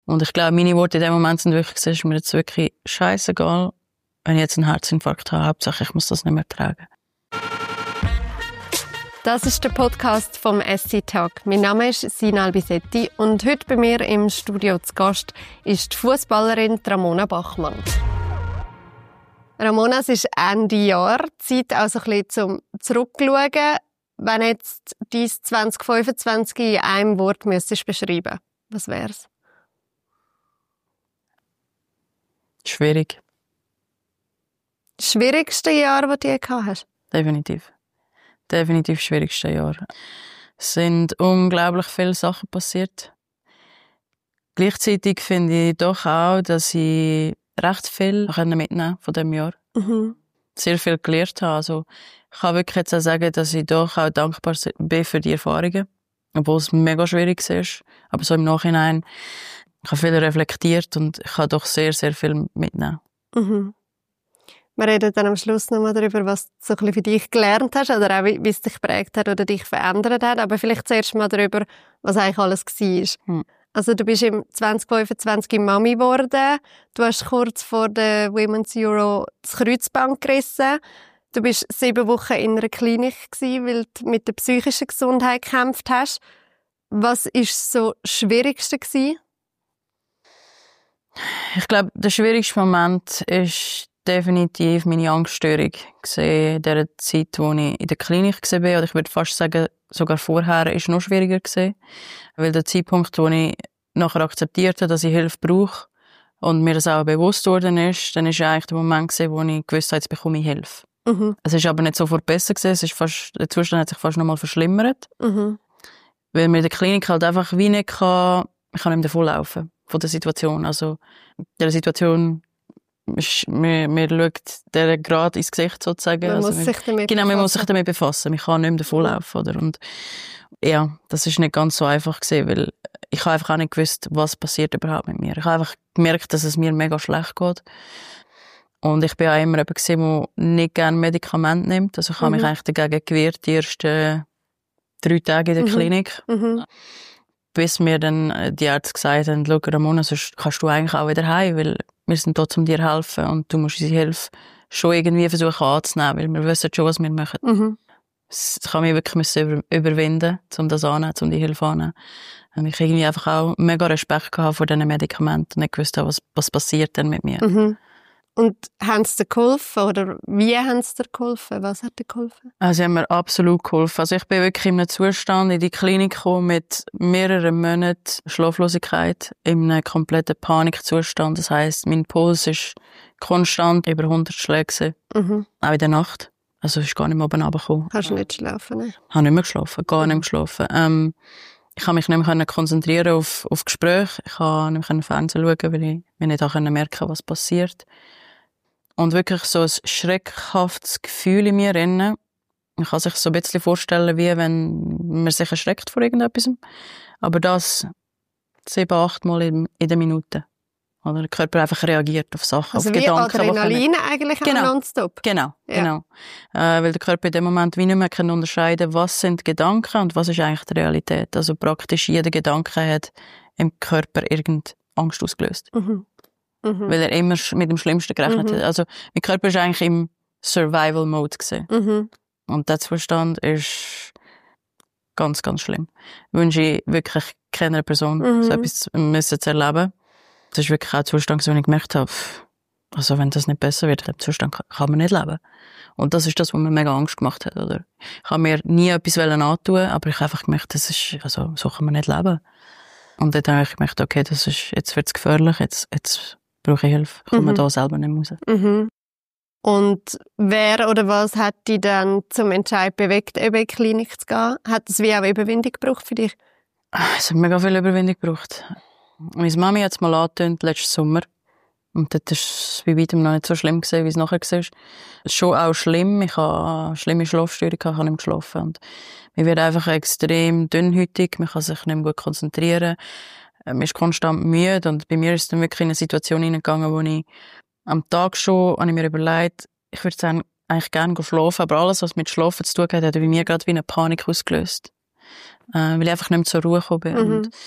Und ich glaube, meine Worte in dem Moment sind wirklich, es ist mir jetzt wirklich scheißegal, wenn ich jetzt einen Herzinfarkt habe. Hauptsache, ich muss das nicht mehr tragen. Das ist der Podcast vom SC Talk. Mein Name ist Sina Albisetti und heute bei mir im Studio zu Gast ist die Fußballerin Ramona Bachmann. Ramona, es ist Ende Jahr, Zeit also ein bisschen zum Zurückschauen. Wenn jetzt dein 2025 in einem Wort müsstest beschreiben, was wär's? Schwierig. Das schwierigste Jahr, das du je gehabt hast? Definitiv das schwierigste Jahr. Es sind unglaublich viele Sachen passiert. Gleichzeitig finde ich doch auch, dass ich recht viel mitnehmen von diesem Jahr. Sehr viel gelernt habe. Also, ich kann wirklich jetzt auch sagen, dass ich doch auch dankbar bin für die Erfahrungen. Obwohl es mega schwierig ist. Aber so im Nachhinein, ich habe viel reflektiert und ich habe doch sehr, sehr viel mitnehmen. Wir reden dann am Schluss nochmal darüber, was du so ein bisschen für dich gelernt hast oder auch wie es dich geprägt hat oder dich verändert hat. Aber vielleicht zuerst mal darüber, was eigentlich alles war. Also du bist im 2025 Mami geworden. Du hast kurz vor der Women's Euro das Kreuzband gerissen. Du bist 7 Wochen in einer Klinik gewesen, weil du mit der psychischen Gesundheit gekämpft hast. Was war so das Schwierigste gewesen? Ich glaube, der schwierigste Moment ist definitiv meine Angststörung gesehen in der Zeit, wo ich in der Klinik war. Oder ich würde fast sagen, sogar vorher ist noch schwieriger gewesen. Weil der Zeitpunkt, wo ich nachher akzeptiert habe, dass ich Hilfe brauche und mir das auch bewusst worden ist, dann ist eigentlich der Moment gewesen, wo ich gewusst habe, jetzt bekomme ich Hilfe. Es ist aber nicht sofort besser gewesen. Es ist fast, der Zustand hat sich fast noch mal verschlimmert. Weil man in der Klinik halt einfach wie nicht kann, ich kann nicht mehr davonlaufen von der Situation. Also, der Situation, man schaut der gerade ins Gesicht sozusagen. Man also muss sich damit genau, man befassen. muss sich damit befassen. Man kann nicht mehr davonlaufen, oder? Und ja, das ist nicht ganz so einfach gewesen, weil ich habe einfach auch nicht gewusst, was passiert überhaupt mit mir. Ich habe einfach gemerkt, dass es mir mega schlecht geht. Und ich bin auch immer jemand gewesen, der nicht gerne Medikamente nimmt. Also ich habe mich eigentlich dagegen gewehrt, die ersten 3 Tage in der Klinik. Bis mir dann die Ärzte gesagt haben, schau, Ramona, sonst kannst du eigentlich auch wieder heim, weil wir sind dort, um dir helfen und du musst unsere Hilfe schon irgendwie versuchen anzunehmen, weil wir wissen schon, was wir machen. Das kann mich wirklich überwinden, um das anzunehmen, um die Hilfe anzunehmen. Und ich irgendwie einfach auch mega Respekt gehabt vor diesen Medikamenten und nicht gewusst, was passiert denn mit mir. Und haben sie dir geholfen oder wie haben sie dir geholfen? Was hat dir geholfen? Also sie haben mir absolut geholfen. Also ich bin wirklich in einem Zustand in die Klinik gekommen mit mehreren Monaten Schlaflosigkeit, in einem kompletten Panikzustand. Das heisst, mein Puls ist konstant über 100 Schläge. Auch in der Nacht. Also ich ist gar nicht mehr oben runtergekommen. Hast du nicht schlafen, ne? Ich habe nicht mehr geschlafen, gar nicht mehr geschlafen. Ich konnte mich nicht mehr konzentrieren auf Gespräche. Ich konnte nicht mehr Fernsehen schauen, weil ich mir nicht merken konnte, was passiert. Und wirklich so ein schreckhaftes Gefühl in mir drin. Man kann sich so ein bisschen vorstellen, wie wenn man sich erschreckt vor irgendetwas. Aber das 7, 8 Mal in der Minute. Oder der Körper einfach reagiert auf Sachen, also auf wie Gedanken. Adrenalin eigentlich nonstop. Genau. Weil der Körper in dem Moment wie nicht mehr kann unterscheiden, was sind Gedanken und was ist eigentlich die Realität. Also praktisch jeder Gedanke hat im Körper irgendeine Angst ausgelöst. Weil er immer mit dem Schlimmsten gerechnet hat. Also mein Körper ist eigentlich im Survival-Mode gewesen. Und der Zustand ist ganz, ganz schlimm. Wünsche ich wirklich keiner Person, so etwas müssen zu erleben. Das ist wirklich auch ein Zustand, wo ich gemerkt habe, also wenn das nicht besser wird, in diesem Zustand kann man nicht leben. Und das ist das, was mir mega Angst gemacht hat, oder? Ich habe mir nie etwas antun, aber ich habe einfach gemerkt, das ist, also so kann man nicht leben. Und dann habe ich gemerkt, okay, das ist, jetzt wird's gefährlich, jetzt brauche ich Hilfe. Ich komme da selber nicht raus. Und wer oder was hat dich dann zum Entscheid bewegt, eben in die Klinik zu gehen? Hat es wie auch Überwindung gebraucht für dich? Es hat mega viel Überwindung gebraucht. Meine Mami hat es mal angetönt, letzten Sommer. Und dort war es bei weitem noch nicht so schlimm gewesen, wie es nachher war. Es ist schon auch schlimm. Ich habe eine schlimme Schlafstörung, ich habe nicht mehr geschlafen. Und man wird einfach extrem dünnhütig, man kann sich nicht mehr gut konzentrieren. Man ist konstant müde. Und bei mir ist es dann wirklich in eine Situation hineingegangen, wo ich am Tag schon, habe ich mir überlegt, ich würde dann eigentlich gerne schlafen, aber alles, was mit Schlafen zu tun hat, hat bei mir gerade wie eine Panik ausgelöst. Weil ich einfach nicht mehr zur Ruhe gekommen bin. Und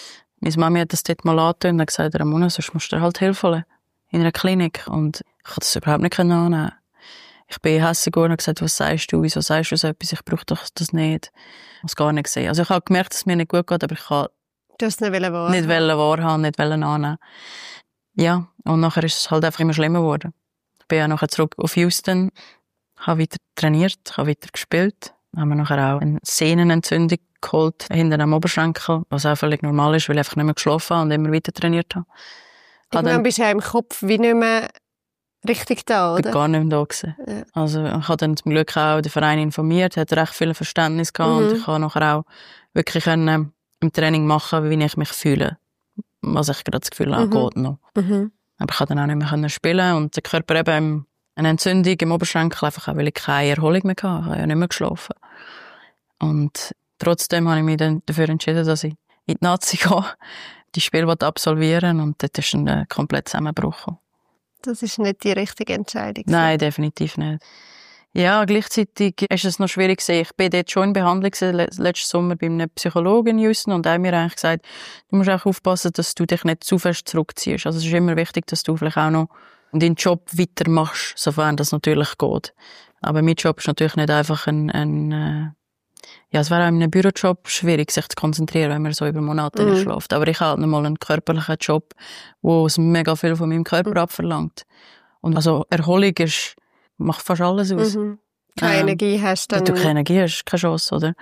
Meine Mami hat das dort mal angetönt und hat gesagt, Ramona, sonst musst du dir halt Hilfe holen. In einer Klinik. Und ich konnte das überhaupt nicht annehmen. Ich bin hässlich geworden und gesagt, was sagst du? Wieso sagst du so etwas? Ich brauche doch das nicht. Ich habe es gar nicht gesehen. Also ich habe gemerkt, dass es mir nicht gut geht, aber ich kann du hast es nicht wahrhaben. Nicht annehmen. Ja, und nachher ist es halt einfach immer schlimmer geworden. Ich bin ja nachher zurück auf Houston, habe weiter trainiert, habe weiter gespielt. Haben wir nachher auch eine Sehnenentzündung geholt, hinter am Oberschenkel, was auch völlig normal ist, weil ich einfach nicht mehr geschlafen habe und immer weiter trainiert habe. Irgendwann bist du ja im Kopf wie nicht mehr richtig da, oder? Gar nicht mehr da gewesen. Ja. Also ich habe dann zum Glück auch den Verein informiert, hat recht viel Verständnis gehabt und ich habe nachher auch wirklich im Training machen, wie ich mich fühle. Was ich gerade das Gefühl habe, geht noch. Aber ich konnte dann auch nicht mehr spielen und der Körper eben eine Entzündung im Oberschenkel, einfach auch, weil ich keine Erholung mehr hatte. Ich habe ja nicht mehr geschlafen. Und trotzdem habe ich mich dann dafür entschieden, dass ich in die Nazi gehe, die Spiele absolvieren und dort ist ein komplett Zusammenbruch. Das ist nicht die richtige Entscheidung. Nein, definitiv nicht. Ja, gleichzeitig ist es noch schwierig gewesen. Ich bin dort schon in Behandlung letzten Sommer bei einem Psychologen in Houston und er hat mir eigentlich gesagt, du musst auch aufpassen, dass du dich nicht zu fest zurückziehst. Also es ist immer wichtig, dass du vielleicht auch noch deinen Job weitermachst, sofern das natürlich geht. Aber mein Job ist natürlich nicht einfach es wäre auch in einem Bürojob schwierig, sich zu konzentrieren, wenn man so über Monate nicht schläft. Aber ich habe noch mal einen körperlichen Job, wo es mega viel von meinem Körper abverlangt. Und also Erholung macht fast alles aus. Keine Energie hast dann. Wenn du keine Energie hast, keine Chance, oder?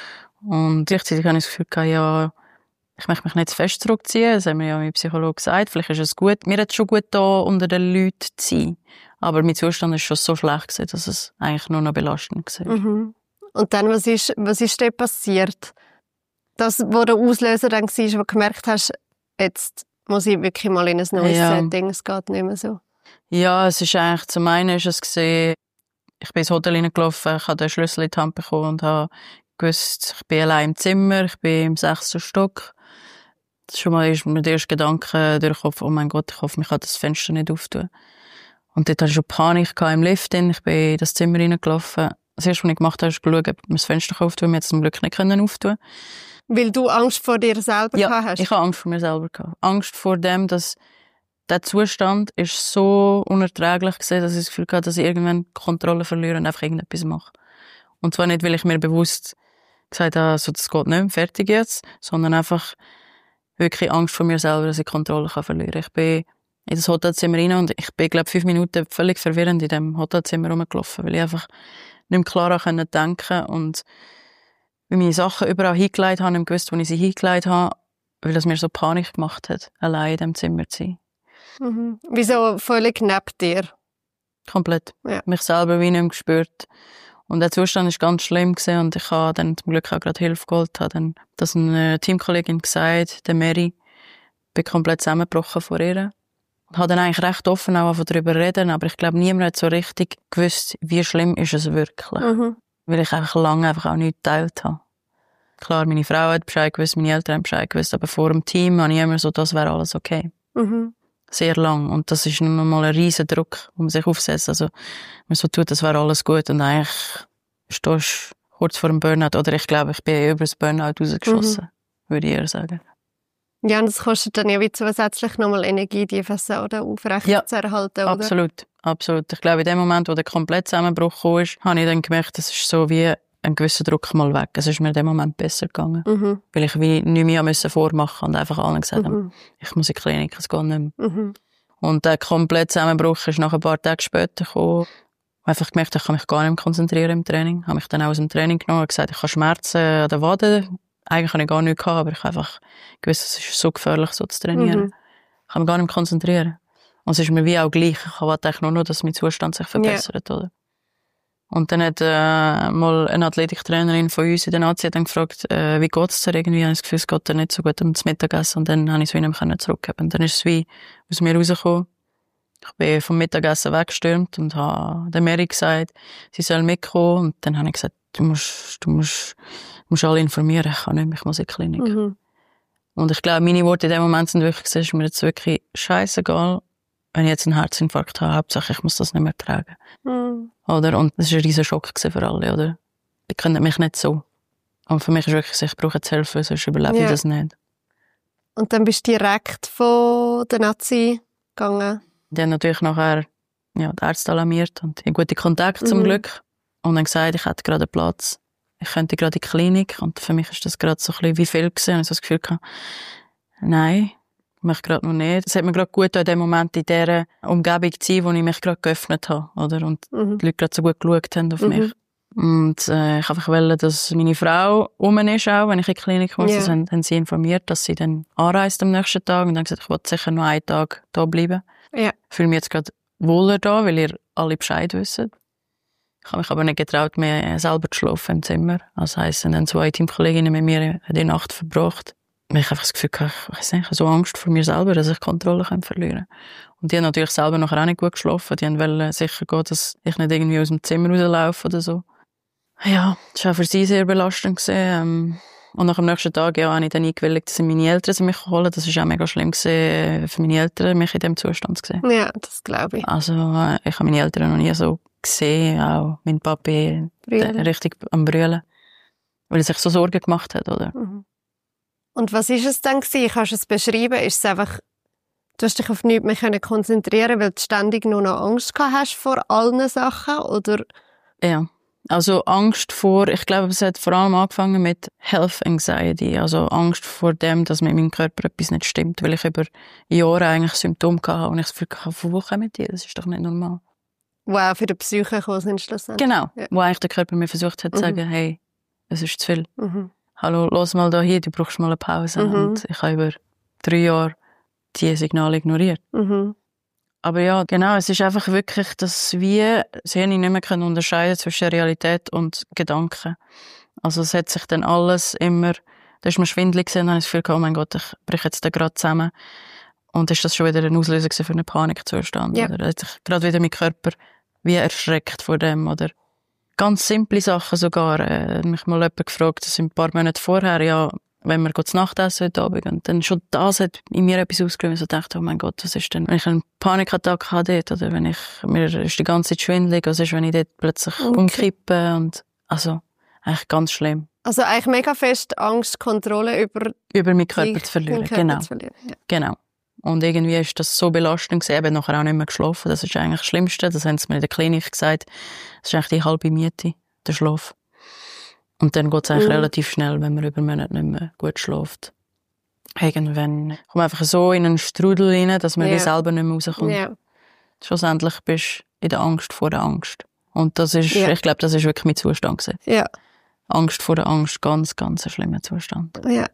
Und gleichzeitig habe ich das Gefühl gehabt, ja, ich möchte mich nicht zu fest zurückziehen. Das hat mir ja mein Psychologe gesagt. Vielleicht ist es gut. Mir hat es schon gut da unter den Leuten zu sein. Aber mein Zustand ist schon so schlecht gewesen, dass es eigentlich nur noch belastend war. Und dann, was ist dir passiert? Das, wo der Auslöser dann war, wo du gemerkt hast, jetzt muss ich wirklich mal in ein neues Setting, es geht nicht mehr so. Ja, es ist eigentlich, zum einen ist es gesehen, ich bin ins Hotel reingelaufen, ich habe den Schlüssel in die Hand bekommen und habe gewusst, ich bin allein im Zimmer, ich bin im 6. Stock. Schon mal ist mir der erste Gedanke durch den Kopf, oh mein Gott, ich hoffe, ich kann das Fenster nicht auftun. Und dort hatte ich schon Panik im Lift. Ich bin in das Zimmer reingelaufen. Das erste, was ich gemacht habe, ist geschaut, ob man das Fenster auftun kann. Wir haben es zum Glück nicht auftun. Weil du Angst vor dir selber hast? Ja, ich habe Angst vor mir selber gehabt. Angst vor dem, dass der Zustand ist so unerträglich gewesen, dass ich das Gefühl hatte, dass ich irgendwann die Kontrolle verliere und einfach irgendetwas mache. Und zwar nicht, weil ich mir bewusst gesagt habe, also das geht nicht mehr, fertig jetzt, sondern einfach wirklich Angst vor mir selber, dass ich die Kontrolle verlieren kann. Ich bin in das Hotelzimmer rein und ich bin, glaube ich, 5 Minuten völlig verwirrend in dem Hotelzimmer rumgelaufen, weil ich einfach nicht mehr klarer denken konnte und wie meine Sachen überall hingelegt habe, nicht gewusst, wo ich sie hingelegt habe, weil das mir so Panik gemacht hat, allein in diesem Zimmer zu sein. Wieso völlig neben dir? Komplett. Ja. Mich selber wie nicht mehr gespürt. Und der Zustand war ganz schlimm gewesen und ich habe dann zum Glück auch gerade Hilfe geholt. Habe dann das eine Teamkollegin gesagt, der Mary, bin komplett zusammengebrochen vor ihr. Ich habe dann eigentlich recht offen auch darüber reden, aber ich glaube, niemand hat so richtig gewusst, wie schlimm ist es wirklich. Weil ich einfach lange einfach auch nichts geteilt habe. Klar, meine Frau hat Bescheid gewusst, meine Eltern haben Bescheid gewusst, aber vor dem Team habe ich immer so, das wäre alles okay. Sehr lang. Und das ist nun mal ein riesen Druck, den man sich aufsetzt. Also, man so tut, das wäre alles gut und eigentlich stehst du kurz vor dem Burnout. Oder ich glaube, ich bin über das Burnout rausgeschossen, würde ich eher sagen. Ja, und das kostet dann ja wie zusätzlich nochmal Energie, die Fassade aufrecht zu erhalten, oder? Absolut, absolut. Ich glaube, in dem Moment, wo der komplette Zusammenbruch kam, habe ich dann gemerkt, das ist so wie ein gewisser Druck mal weg. Es ist mir in dem Moment besser gegangen. Weil ich wie nicht mehr vormachen musste und einfach allen gesagt habe, ich muss in die Klinik, es geht nicht mehr. Und der komplette Zusammenbruch ist nach ein paar Tagen später gekommen. Ich habe einfach gemerkt, ich kann mich gar nicht mehr konzentrieren im Training. Ich habe mich dann auch aus dem Training genommen und gesagt, ich habe Schmerzen an der Wade. Eigentlich habe ich gar nichts gehabt, aber ich habe einfach gewusst, es ist so gefährlich, so zu trainieren. Ich kann mich gar nicht mehr konzentrieren. Und es ist mir wie auch gleich. Ich wollte eigentlich nur noch, dass mein Zustand sich verbessert, oder? Und dann hat mal eine Athletiktrainerin von uns in der Nazi dann gefragt, wie geht's dir irgendwie? Ich habe das Gefühl, es geht dir nicht so gut um das Mittagessen. Und dann habe ich es wieder zurückgeben. Und dann ist es wie aus mir rausgekommen. Ich bin vom Mittagessen weggestürmt und habe der Mary gesagt, sie soll mitkommen. Und dann habe ich gesagt, du musst alle informieren, ich kann nicht mehr, ich muss in die Klinik. Und ich glaube, meine Worte in dem Moment sind wirklich, es ist mir jetzt wirklich scheissegal, wenn ich jetzt einen Herzinfarkt habe, Hauptsache ich muss das nicht mehr tragen. Oder? Und das war ein riesen Schock für alle, oder? Die kennen mich nicht so. Und für mich ist wirklich, ich brauche jetzt Hilfe, sonst überlebe ich das nicht. Und dann bist du direkt von der Nazi gegangen? Die haben natürlich nachher die Ärzte alarmiert und ich gute Kontakte zum Glück. Und dann gesagt, ich hätte gerade einen Platz. Ich könnte gerade in die Klinik. Und für mich ist das gerade so ein bisschen wie viel gewesen. Und ich so das Gefühl gehabt, nein, ich möchte gerade noch nicht. Es hat mir gerade gut in dem Moment in dieser Umgebung zu sein, wo ich mich gerade geöffnet habe, oder? Und die Leute gerade so gut geschaut haben auf mich. Und ich einfach wollte, dass meine Frau rum ist, auch, wenn ich in die Klinik muss. Yeah. Haben sie informiert, dass sie dann anreist am nächsten Tag. Und dann gesagt, ich will sicher noch einen Tag da bleiben. Yeah. Ich fühle mich jetzt gerade wohler da, weil ihr alle Bescheid wisst. Ich habe mich aber nicht getraut, mehr selber zu schlafen im Zimmer. Das heisst, dann 2 Teamkolleginnen mit mir die Nacht verbracht. Ich habe einfach das Gefühl gehabt, ich weiss nicht, ich habe so Angst vor mir selber, dass ich die Kontrolle verlieren kann. Und die haben natürlich selber nachher auch nicht gut geschlafen. Die wollten sicher gehen, dass ich nicht irgendwie aus dem Zimmer rauslaufe oder so. Ja, das war auch für sie sehr belastend gewesen. Und nach dem nächsten Tag, habe ich dann eingewilligt, dass meine Eltern mich holen. Das war auch mega schlimm gewesen, für meine Eltern, mich in diesem Zustand zu sehen. Ja, das glaube ich. Also, ich habe meine Eltern noch nie so gesehen, auch mein Papi richtig am Brüllen. Weil er sich so Sorgen gemacht hat, oder? Und was ist es dann gewesen? Kannst du es beschreiben? Ist es einfach, du hast dich auf nichts mehr konzentrieren, weil du ständig nur noch Angst gehabt hast vor allen Sachen, oder? Ja. Also Angst vor, ich glaube, es hat vor allem angefangen mit Health Anxiety, also Angst vor dem, dass mit meinem Körper etwas nicht stimmt, weil ich über Jahre eigentlich Symptome hatte und ich das Gefühl hatte, von wo kommen die? Das ist doch nicht normal. Wo auch für die Psyche gekommen sind schlussendlich. Genau, ja. Wo eigentlich der Körper mir versucht hat zu sagen, hey, es ist zu viel. Hallo, los mal da hier, du brauchst mal eine Pause. Und ich habe über 3 Jahre diese Signale ignoriert. Aber ja, genau, es ist einfach wirklich, dass wir das Hirn nicht mehr unterscheiden zwischen Realität und Gedanken. Also es hat sich dann alles immer, da ist mir schwindelig gewesen, dann habe ich das Gefühl gehabt, oh mein Gott, ich breche jetzt da gerade zusammen. Und ist das schon wieder ein Auslöser für einen Panikzustand? Ja. Oder da hat sich gerade wieder mein Körper wie erschreckt vor dem, oder? Ganz simple Sachen sogar. Mich mal jemand gefragt, das sind ein paar Monate vorher, ja, wenn wir zu Nacht essen heute Abend. Und dann schon das hat in mir etwas ausgelöst. Ich dachte, oh mein Gott, was ist denn, wenn ich einen Panikattack habe dort, oder wenn mir ist die ganze Zeit schwindelig, was ist, wenn ich dort plötzlich umkippe, und, also, eigentlich ganz schlimm. Also eigentlich mega fest Angst, Kontrolle über meinen Körper zu verlieren, genau. Ja. Genau. Und irgendwie ist das so belastend gewesen. Ich habe nachher auch nicht mehr geschlafen. Das ist eigentlich das Schlimmste. Das haben sie mir in der Klinik gesagt. Das ist eigentlich die halbe Miete, der Schlaf. Und dann geht es eigentlich relativ schnell, wenn man über Monate nicht mehr gut schläft. Irgendwann kommt man einfach so in einen Strudel rein, dass man wie selber nicht mehr rauskommt. Yeah. Schlussendlich bist du in der Angst vor der Angst. Und das ist, ich glaube, das ist wirklich mein Zustand gewesen. Ja. Angst vor der Angst, ganz, ganz ein schlimmer Zustand. Ja.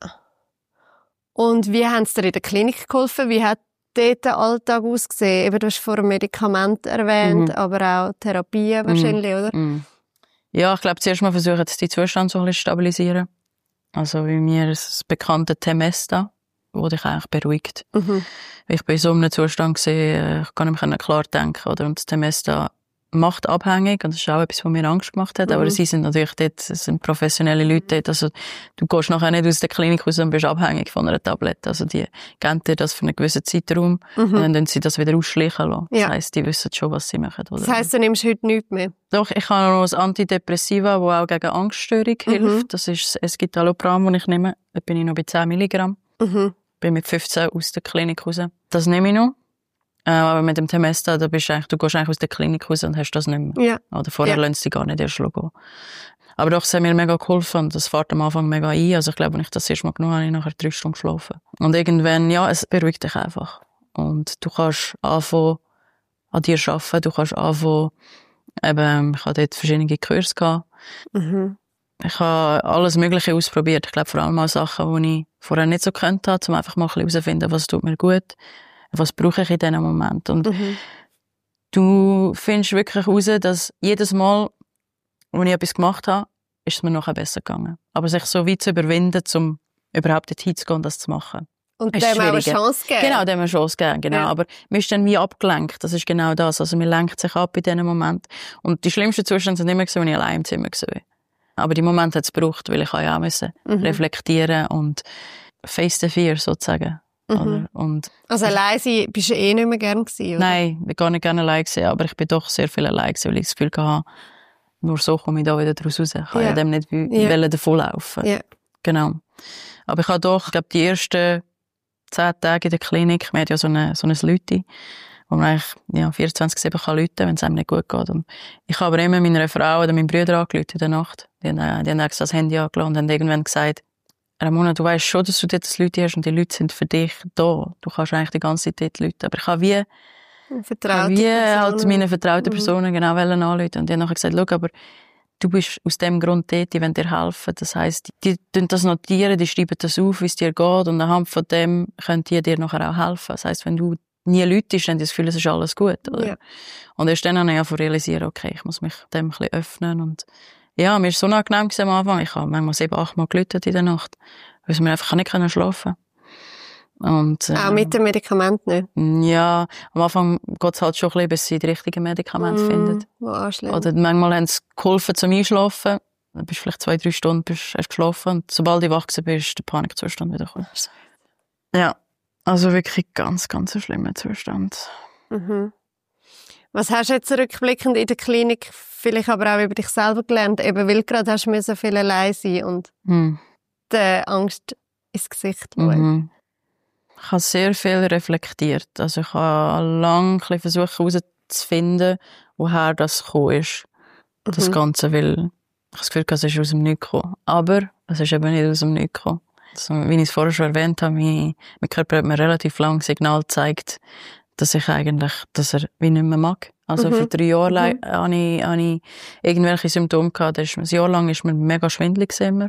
Und wie haben sie dir in der Klinik geholfen? Wie hat dort der Alltag ausgesehen? Eben, du hast vorhin Medikamente erwähnt, aber auch Therapien wahrscheinlich, oder? Ja, ich glaube, zuerst mal versuchen sie die Zustand so ein bisschen zu stabilisieren. Also wie mir das bekannte Temesta, das dich eigentlich beruhigt. Ich bin in so einem Zustand gewesen, ich kann nicht mehr klar denken, oder? Und das Temesta macht abhängig, und das ist auch etwas, was mir Angst gemacht hat. Aber sie sind natürlich dort, es sind professionelle Leute dort. Also du gehst nachher nicht aus der Klinik raus und bist abhängig von einer Tablette. Also die geben dir das für einen gewissen Zeitraum und dann können sie das wieder ausschleichen lassen. Ja. Das heisst, die wissen schon, was sie machen. Oder? Das heisst, du nimmst heute nichts mehr? Doch, ich habe noch ein Antidepressiva, das auch gegen Angststörung hilft. Das ist das Escitalopram, das ich nehme. Da bin ich noch bei 10 Milligramm. Bin mit 15 aus der Klinik raus. Das nehme ich noch. Aber mit dem Temesta, du gehst eigentlich aus der Klinik raus und hast das nicht mehr. Ja. Oder vorher lassen sie gar nicht erst gehen. Aber doch, es hat mir mega geholfen, und das fährt am Anfang mega ein. Also ich glaube, wenn ich das erst mal genommen habe, habe ich nachher 3 Stunden geschlafen. Und irgendwann, ja, es beruhigt dich einfach. Und du kannst anfangen, an dir arbeiten, du kannst anfangen, eben, ich hatte dort verschiedene Kurse gehabt. Ich habe alles Mögliche ausprobiert. Ich glaube, vor allem auch Sachen, die ich vorher nicht so gekannt habe, um einfach mal ein bisschen herauszufinden, was tut mir gut. Was brauche ich in diesem Moment? Und du findest wirklich heraus, dass jedes Mal, als ich etwas gemacht habe, ist es mir nachher besser gegangen. Aber sich so weit zu überwinden, um überhaupt dorthin zu gehen und das zu machen. Und dem auch eine Chance geben. Genau, dem eine Chance geben, genau. Ja. Aber man ist dann wie abgelenkt. Das ist genau das. Also man lenkt sich ab in diesem Moment. Und die schlimmsten Zustände sind immer gewesen, wenn ich allein im Zimmer war. Aber die Momente hat es gebraucht, weil ich ja auch müssen reflektieren und face the fear sozusagen. Und also allein sein bist du nicht mehr gern gewesen, oder? Nein, ich bin gar nicht gerne allein gewesen, aber ich bin doch sehr viel allein gewesen, weil ich das Gefühl hatte, nur so komme ich da wieder draus raus. Ich kann ja dem nicht davonlaufen. Ja. Genau. Aber ich habe doch, ich glaube, die ersten 10 Tage in der Klinik. Wir haben ja so ein Lüti, wo man eigentlich 24/7 kann rufen, wenn es einem nicht gut geht. Und ich habe aber immer meiner Frau oder meinem Bruder angerufen in der Nacht. Die haben extra das Handy angelassen und haben irgendwann gesagt, Ramona, du weißt schon, dass du dort das Leute hast und die Leute sind für dich da. Du kannst eigentlich die ganze Zeit dort rufen. Aber ich habe halt meine vertrauten Personen genau anrufen. Und die haben nachher gesagt, schau, aber du bist aus dem Grund dort, die wollen dir helfen. Das heisst, die das notieren, die schreiben das auf, wie es dir geht. Und anhand von dem können die dir nachher auch helfen. Das heisst, wenn du nie läutest, dann hast du das Gefühl, es ist alles gut. Oder? Ja. Und erst dann habe ich einfach realisiert, okay, ich muss mich dem ein bisschen öffnen. Und ja, mir war es so unangenehm am Anfang. Ich habe manchmal 7-8 Mal geläutet in der Nacht, weil wir einfach nicht schlafen können. Und, auch mit dem Medikament nicht? Ja, am Anfang geht es halt schon ein bisschen, bis sie die richtigen Medikamente finden. Oder manchmal haben sie geholfen zum Einschlafen. Dann bist du vielleicht 2-3 Stunden hast geschlafen. Und sobald du wach bist, ist der Panikzustand wieder gekommen. Ja, also wirklich ganz, ganz ein schlimmer Zustand. Mhm. Was hast du jetzt rückblickend in der Klinik, vielleicht aber auch über dich selber gelernt, eben weil gerade hast du so viel allein sein und die Angst ins Gesicht schauen? Ich habe sehr viel reflektiert. Also ich habe lange versucht herauszufinden, woher das gekommen ist. Das Ganze, weil ich habe das Gefühl, es ist aus dem Nichts gekommen. Aber es ist eben nicht aus dem Nichts gekommen. Also, wie ich es vorher schon erwähnt habe, mein Körper hat mir relativ lange Signal gezeigt, dass er wie nicht mehr mag. Also für 3 Jahre lang hatte ich irgendwelche Symptome gehabt. Ein Jahr lang ist mir mega schwindelig immer.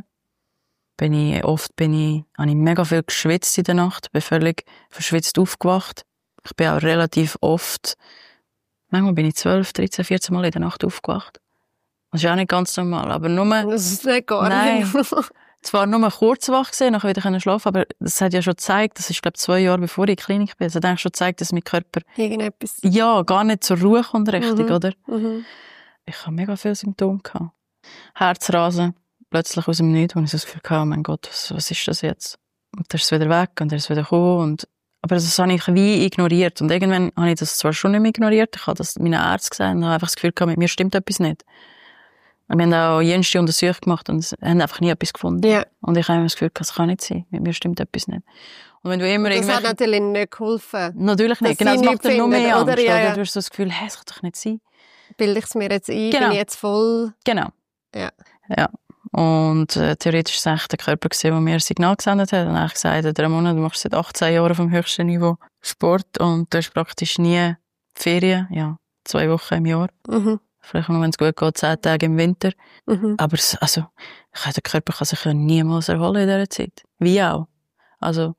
Habe ich mega viel geschwitzt in der Nacht, bin völlig verschwitzt aufgewacht. Ich bin auch relativ oft, manchmal bin ich 12, 13, 14 Mal in der Nacht aufgewacht. Das ist auch nicht ganz normal, aber nur... Das ist nicht gar nicht. Zwar nur kurz wach gewesen, nachher wieder schlafen, aber das hat ja schon gezeigt, das ist, glaube ich, 2 Jahre bevor ich in die Klinik bin, das hat eigentlich schon gezeigt, dass mein Körper irgendetwas gar nicht zur Ruhe kommt, richtig, oder? Ich habe mega viele Symptome gehabt. Herzrasen, plötzlich aus dem Nichts, wo ich so das Gefühl hatte, oh mein Gott, was ist das jetzt? Und dann ist es wieder weg und dann ist es wieder gekommen. Aber das habe ich wie ignoriert. Und irgendwann habe ich das zwar schon nicht mehr ignoriert, ich habe das meinen Ärzten gesagt und habe einfach das Gefühl gehabt, mit mir stimmt etwas nicht. Wir haben auch jenste Untersuchungen gemacht und haben einfach nie etwas gefunden. Ja. Und ich habe immer das Gefühl, das kann nicht sein. Mit mir stimmt etwas nicht. Und wenn du immer das hat natürlich nicht geholfen. Natürlich nicht. Genau, das macht dir nur mehr Angst. Oder? Ja. Du hast so das Gefühl, es kann doch nicht sein. Bilde ich es mir jetzt ein? Genau. Bin ich jetzt voll? Genau. Ja. Und theoretisch war es der Körper, der mir ein Signal gesendet hat. Und ich gesagt, Ramona, du machst seit 18 Jahren auf dem höchsten Niveau Sport und du hast praktisch nie Ferien. Ja, 2 Wochen im Jahr. Vielleicht nur, wenn es gut geht, 10 Tage im Winter. Aber der Körper kann sich ja niemals erholen in dieser Zeit. Wie auch. Also,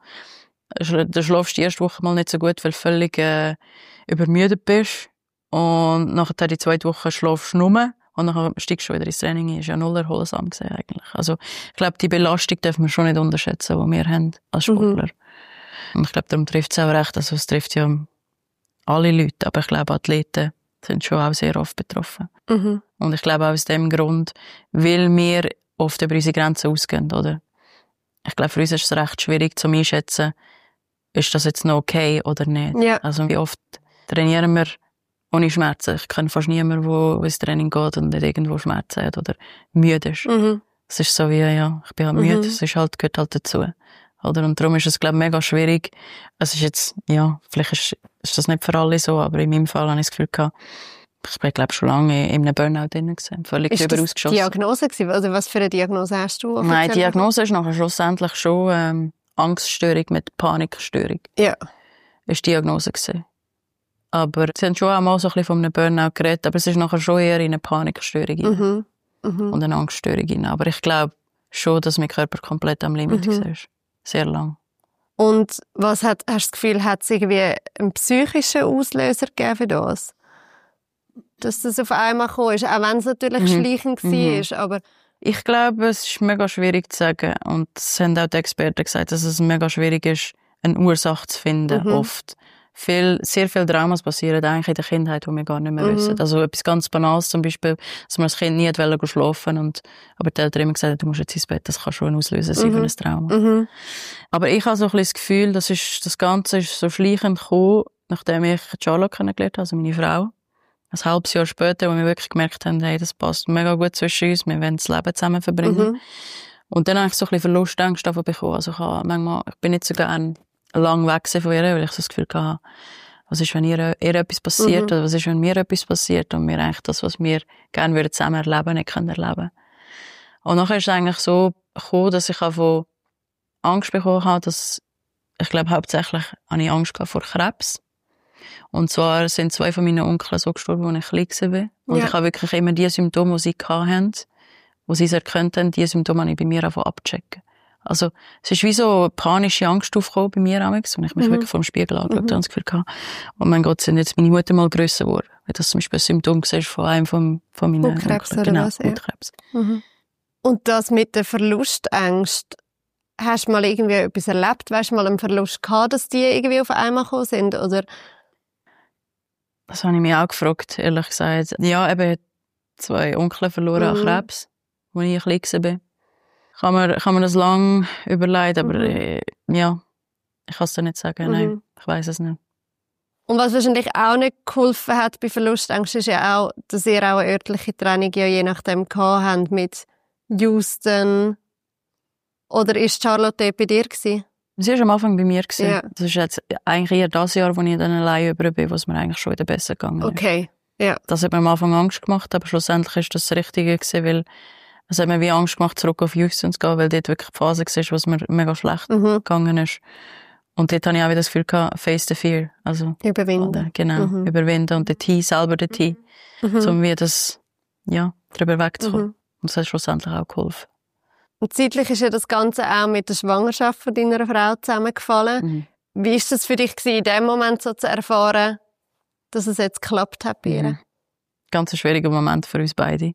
du schläfst die erste Woche mal nicht so gut, weil du völlig übermüdet bist. Und nachher die 2. Woche schläfst du nur. Und dann steigst du schon wieder ins Training ein. Ist ja null erholsam gesehen eigentlich. Also, ich glaube, die Belastung dürfen wir schon nicht unterschätzen, die wir haben als Sportler. Und ich glaube, darum trifft es auch recht. Also, es trifft ja alle Leute. Aber ich glaube, Athleten sind schon auch sehr oft betroffen. Und ich glaube auch aus dem Grund, weil wir oft über unsere Grenzen ausgehen, oder? Ich glaube, für uns ist es recht schwierig zu einschätzen, ist das jetzt noch okay oder nicht. Ja. Also wie oft trainieren wir ohne Schmerzen. Ich kenne fast niemanden, der ins Training geht und nicht irgendwo Schmerzen hat oder müde ist. Es ist so wie, ich bin halt müde, es ist halt, gehört halt dazu. Oder? Und darum ist es, glaube ich, mega schwierig. Es ist jetzt, vielleicht ist das nicht für alle so, aber in meinem Fall habe ich das Gefühl gehabt, ich bin, glaube ich, schon lange in einem Burnout drin gewesen, völlig drüber ausgeschossen. Ist das die Diagnose gewesen? Also was für eine Diagnose hast du? Nein, die Diagnose ist nachher schlussendlich schon Angststörung mit Panikstörung. Ja. Ist die Diagnose gewesen. Aber sie haben schon auch mal so ein bisschen von einem Burnout geredet, aber es ist nachher schon eher in eine Panikstörung und eine Angststörung rein. Aber ich glaube schon, dass mein Körper komplett am Limit war. Sehr lang. Und hast du das Gefühl, hat es irgendwie einen psychischen Auslöser gegeben für das? Dass das auf einmal gekommen ist, auch wenn es natürlich schleichend war, aber... Ich glaube, es ist mega schwierig zu sagen. Und es haben auch die Experten gesagt, dass es mega schwierig ist, eine Ursache zu finden, oft. Sehr viele Dramas passieren eigentlich in der Kindheit, die wir gar nicht mehr wissen. Also etwas ganz Banales zum Beispiel, dass man als Kind nie schlafen wollte, aber die Eltern immer gesagt haben, du musst jetzt ins Bett, das kann schon ein Auslöser sein für ein Trauma. Aber ich habe so ein bisschen das Gefühl, das Ganze ist so schleichend gekommen, nachdem ich Charlotte kennengelernt habe, also meine Frau. Ein halbes Jahr später, wo wir wirklich gemerkt haben, hey, das passt mega gut zwischen uns, wir wollen das Leben zusammen verbringen. Und dann habe ich so ein bisschen Verlustängste bekommen. Also ich bin nicht so gerne lang weg von ihr, weil ich so das Gefühl hatte, was ist, wenn ihr etwas passiert, oder was ist, wenn mir etwas passiert und wir eigentlich das, was wir gerne würden zusammen erleben, nicht können erleben. Und nachher ist es eigentlich so gekommen, dass ich von Angst bekommen habe, dass, ich glaube, hauptsächlich habe ich Angst vor Krebs. Und zwar sind 2 von meinen Onkeln so gestorben, als ich klein war. Und ich habe wirklich immer die Symptome, die sie hatten, wo sie es erkannt haben, die Symptome habe ich bei mir abchecken. Also, es ist wie so eine panische Angst aufgekommen bei mir amigs, und ich mich wirklich vor dem Spiegel angeschaut habe und das Gefühl hatte, oh mein Gott, sind jetzt meine Mutter mal grösser geworden. Weil das zum Beispiel ein Symptom war von einem von meinen Hautkrebs Onkeln. oder Genau, was, ja. Hautkrebs. Und das mit der Verlustängst, hast du mal irgendwie etwas erlebt? Weißt du mal einen Verlust gehabt, dass die irgendwie auf einmal gekommen sind? Oder? Das habe ich mich auch gefragt, ehrlich gesagt. Ja, eben 2 Onkel verloren an Krebs, als ich klein war. Kann man das lang überlegen, aber ja, ich kann es dir nicht sagen, nein, ich weiss es nicht. Und was wahrscheinlich auch nicht geholfen hat bei Verlustangst, ist ja auch, dass ihr auch eine örtliche Trennung ja je nachdem gehabt habt mit Houston. Oder ist Charlotte bei dir gewesen? Sie war am Anfang bei mir. Ja. Das ist jetzt eigentlich eher das Jahr, wo ich dann allein über bin, wo es mir eigentlich schon wieder besser gegangen ist. Okay, ja. Das hat mir am Anfang Angst gemacht, aber schlussendlich ist das Richtige gewesen, weil es hat mir wie Angst gemacht, zurück auf Houston zu gehen, weil dort wirklich die Phase war, wo es mir mega schlecht gegangen ist. Und dort hatte ich auch wieder das Gefühl gehabt, face the fear. Also, Überwinden. Genau, überwinden und selber den Tee, um wie das, ja, drüber wegzukommen. Und das hat schlussendlich auch geholfen. Und zeitlich ist ja das Ganze auch mit der Schwangerschaft von deiner Frau zusammengefallen. Wie war das für dich gewesen, in dem Moment so zu erfahren, dass es jetzt geklappt hat bei ihr? Ganz ein schwieriger Moment für uns beide.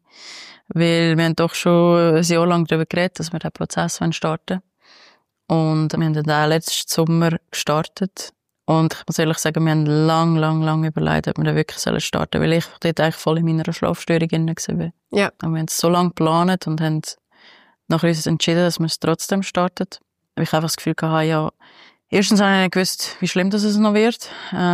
Weil wir haben doch schon ein Jahr lang darüber geredet, dass wir den Prozess starten wollen. Und wir haben dann letzten Sommer gestartet. Und ich muss ehrlich sagen, wir haben lang überlegt, ob wir dann wirklich starten sollen, weil ich dort eigentlich voll in meiner Schlafstörung drin war. Ja. Und wir haben es so lange geplant und haben nachher uns entschieden, dass wir es trotzdem starten. Weil ich einfach das Gefühl hatte, ja, erstens habe ich nicht gewusst, wie schlimm das es noch wird.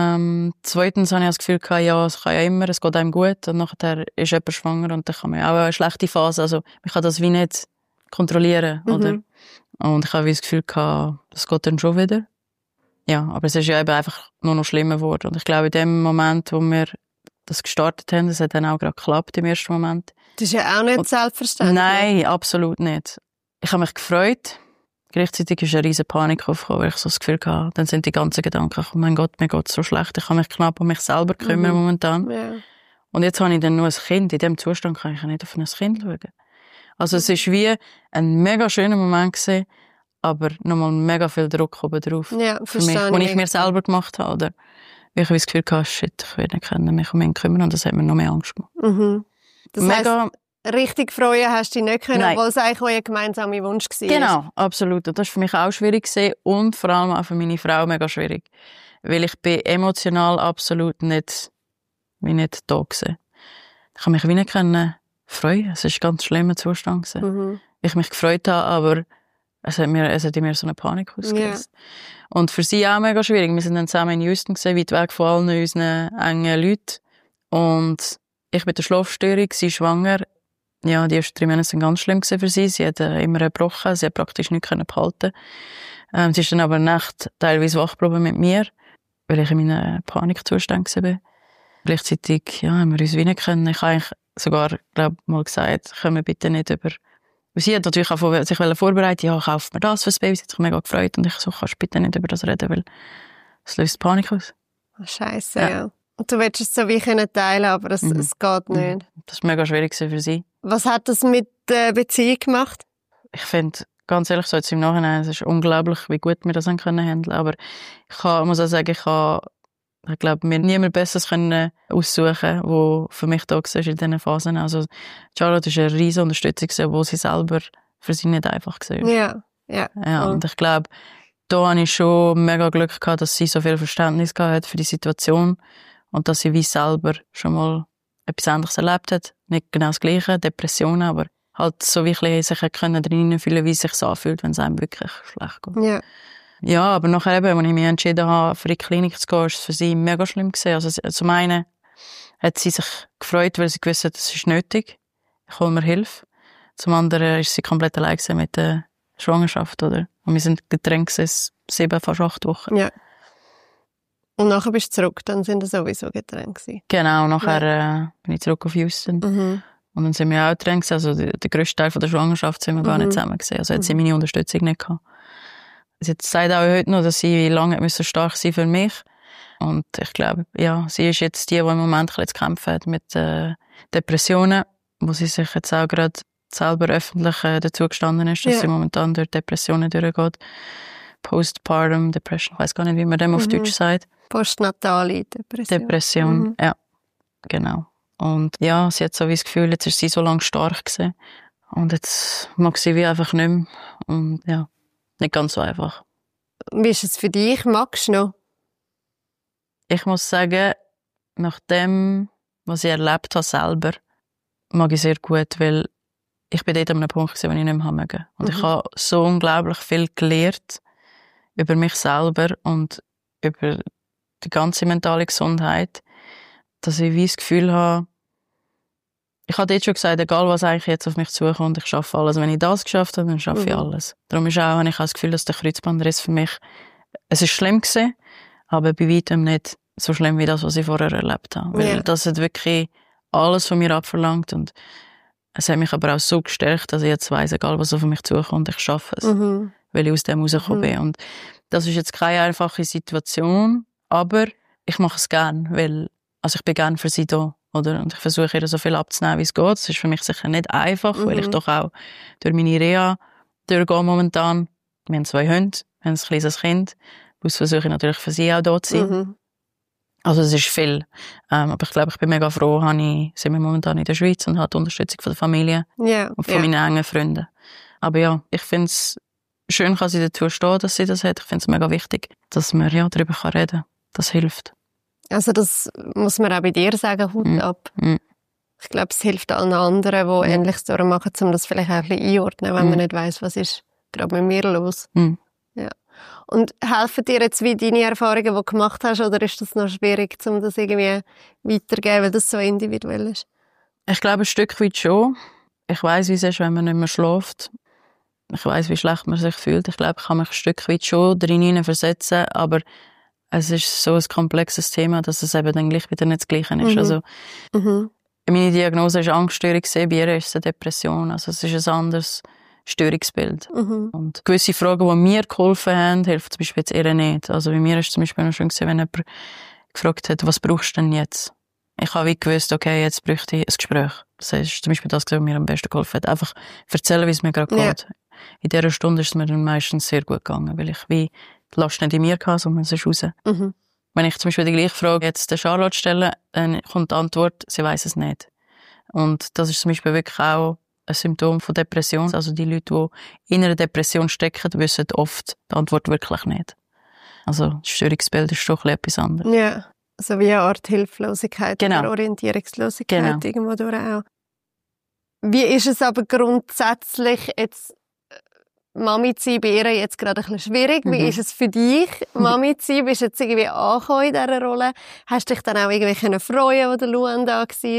Zweitens habe ich das Gefühl gehabt, ja, es kann ja immer, es geht einem gut. Und nachher ist jemand schwanger und dann kann man ja auch eine schlechte Phase. Also, man kann das wie nicht kontrollieren, oder? Und ich habe das Gefühl gehabt, das geht dann schon wieder. Ja, aber es ist ja eben einfach nur noch schlimmer geworden. Und ich glaube, in dem Moment, wo wir das gestartet haben, das hat dann auch gerade geklappt im ersten Moment. Das ist ja auch nicht selbstverständlich. Nein, absolut nicht. Ich habe mich gefreut. Gleichzeitig ist eine riesige Panik aufgekommen, weil ich so das Gefühl hatte, dann sind die ganzen Gedanken, oh mein Gott, mir geht's so schlecht, ich kann mich knapp um mich selber kümmern momentan. Ja. Und jetzt habe ich dann nur ein Kind. In diesem Zustand kann ich nicht auf ein Kind schauen. Also es ist wie ein mega schöner Moment gewesen, aber nochmal mega viel Druck oben drauf. Ja, für mich, den ich mir selber gemacht habe. Oder? Weil ich das Gefühl hatte, shit, ich werde nicht mich um ihn kümmern, und das hat mir noch mehr Angst gemacht. Das heisst, richtig freuen hast du dich nicht können, obwohl es eigentlich euer gemeinsamer Wunsch war. Genau, absolut. Und das war für mich auch schwierig gewesen und vor allem auch für meine Frau mega schwierig. Weil ich bin emotional absolut nicht da gewesen. Ich kann mich wie nicht freuen. Es war ein ganz schlimmer Zustand gewesen. Ich mich gefreut habe, aber es hat in mir so eine Panik ausgelöst. Ja. Und für sie auch mega schwierig. Wir sind dann zusammen in Houston gewesen, weit weg von allen unseren engen Leuten. Und ich mit der Schlafstörung, sie schwanger. Ja, die ersten 3 Monate waren ganz schlimm für sie. Sie hat immer gebrochen, sie hat praktisch nichts behalten. Sie ist dann aber nachts teilweise wach geblieben mit mir, weil ich in meinem Panikzustand war. Gleichzeitig, ja, haben wir uns weinen können. Ich habe eigentlich sogar, glaube mal gesagt, können wir bitte nicht über... Sie hat natürlich auch sich vorbereitet, ja, kauft mir das fürs Baby. Sie hat sich mega gefreut. Und ich so, kannst du bitte nicht über das reden, weil es löst Panik aus. Oh, Scheisse, ja. Und du willst es so wie können teilen, aber es geht nicht. Das war mega schwierig für sie. Was hat das mit der Beziehung gemacht? Ich finde, ganz ehrlich, so jetzt im Nachhinein, es ist unglaublich, wie gut wir das handeln können. Aber ich muss auch sagen, ich glaube, mir niemand Besseres können aussuchen, der für mich da war in diesen Phasen. Also, Charlotte war eine riesige Unterstützung, obwohl sie selber für sie nicht einfach war. Ja. Und ich glaube, da hatte ich schon mega Glück gehabt, dass sie so viel Verständnis gehabt hat für die Situation und dass sie wie selber schon mal etwas anderes erlebt hat. Nicht genau das Gleiche, Depressionen, aber halt so wirklich sich drin fühlen, wie es sich so anfühlt, wenn es einem wirklich schlecht geht. Ja. Ja, aber nachher eben, als ich mich entschieden habe, für die Klinik zu gehen, war es für sie mega schlimm gewesen. Also zum einen hat sie sich gefreut, weil sie gewusst hat, es ist nötig. Ich hole mir Hilfe. Zum anderen ist sie komplett allein mit der Schwangerschaft, oder? Und wir sind getrennt gewesen. 7, fast 8 Wochen. Ja. Und nachher bist du zurück, dann sind wir sowieso getrennt gewesen. Genau, nachher bin ich zurück auf Houston. Und dann sind wir auch getrennt gewesen. Also der grösste Teil von der Schwangerschaft sind wir gar nicht zusammen gewesen. Also hat sie meine Unterstützung nicht gehabt. Sie sagt auch heute noch, dass sie lange stark sein für mich. Und ich glaube, ja, sie ist jetzt die im Moment zu kämpfen hat mit Depressionen, wo sie sich jetzt auch gerade selber öffentlich dazu gestanden ist, dass sie momentan durch Depressionen durchgeht. Postpartum Depression, ich weiss gar nicht, wie man dem auf Deutsch sagt. Postnatale Depression, ja, genau. Und ja, sie hat so wie das Gefühl, jetzt ist sie so lange stark gewesen. Und jetzt mag sie wie einfach nicht mehr. Und ja, nicht ganz so einfach. Wie ist es für dich? Magst du noch? Ich muss sagen, nach dem, was ich erlebt habe selber, mag ich sehr gut, weil ich bin dort an einem Punkt gewesen, wo ich nicht mehr mögen. Und ich habe so unglaublich viel gelernt über mich selber und über die ganze mentale Gesundheit, dass ich wie das Gefühl habe, ich habe dort schon gesagt, egal was eigentlich jetzt auf mich zukommt, ich schaffe alles. Wenn ich das geschafft habe, dann schaffe ich alles. Darum habe ich auch das Gefühl, dass der Kreuzbandriss für mich, es ist schlimm gewesen, aber bei weitem nicht so schlimm wie das, was ich vorher erlebt habe. Weil das hat wirklich alles von mir abverlangt und es hat mich aber auch so gestärkt, dass ich jetzt weiss, egal was auf mich zukommt, ich schaffe es. Weil ich aus dem rausgekommen bin. Und das ist jetzt keine einfache Situation, aber ich mache es gern, weil, also ich bin gern für sie da, oder? Und ich versuche ihr so viel abzunehmen, wie es geht. Das ist für mich sicher nicht einfach, weil ich doch auch durch meine Reha durchgehe momentan. Wir haben 2 Hunde, wir haben ein kleines Kind. Plus versuche ich natürlich für sie auch da zu sein. Also es ist viel. Aber ich glaube, ich bin mega froh, sind wir momentan in der Schweiz und habe die Unterstützung von der Familie und von meinen engen Freunden. Aber ja, ich finde es schön, kann sie dazu stehen, dass sie das hat. Ich finde es mega wichtig, dass man darüber reden kann. Das hilft. Also das muss man auch bei dir sagen, Hut ab. Ich glaube, es hilft allen anderen, die Ähnliches durchmachen, um das vielleicht auch ein bisschen einordnen, wenn man nicht weiss, was ist gerade mit mir los. Ja. Und helfen dir jetzt wie deine Erfahrungen, die du gemacht hast, oder ist das noch schwierig, um das irgendwie weiterzugeben, weil das so individuell ist? Ich glaube, ein Stück weit schon. Ich weiss, wie es ist, wenn man nicht mehr schläft. Ich weiss, wie schlecht man sich fühlt. Ich glaube, ich kann mich ein Stück weit schon drin versetzen, aber es ist so ein komplexes Thema, dass es eben dann gleich wieder nicht das Gleiche ist. Also, meine Diagnose war Angststörung, bei ihr ist es eine Depression. Also es ist ein anderes Störungsbild. Und gewisse Fragen, die mir geholfen haben, helfen zum Beispiel jetzt ihr nicht. Also bei mir ist es zum Beispiel noch schön gewesen, wenn jemand gefragt hat, was brauchst du denn jetzt? Ich habe wie gewusst, okay, jetzt bräuchte ich ein Gespräch. Das ist zum Beispiel das, was mir am besten geholfen hat. Einfach erzählen, wie es mir gerade geht. In dieser Stunde ist es mir dann meistens sehr gut gegangen, weil ich wie die Last nicht in mir hatte, sondern es ist raus. Wenn ich zum Beispiel die gleiche Frage jetzt der Charlotte stelle, dann kommt die Antwort, sie weiss es nicht. Und das ist zum Beispiel wirklich auch ein Symptom von Depression. Also die Leute, die in einer Depression stecken, wissen oft die Antwort wirklich nicht. Also das Störungsbild ist schon etwas anderes. Ja, so wie eine Art Hilflosigkeit oder Orientierungslosigkeit irgendwo durch auch. Wie ist es aber grundsätzlich jetzt Mami zu sein, bei ihr jetzt gerade ein bisschen schwierig. Wie ist es für dich, Mami zu sein? Bist du jetzt irgendwie angekommen in dieser Rolle? Hast du dich dann auch irgendwie freuen, wo der Luan da war?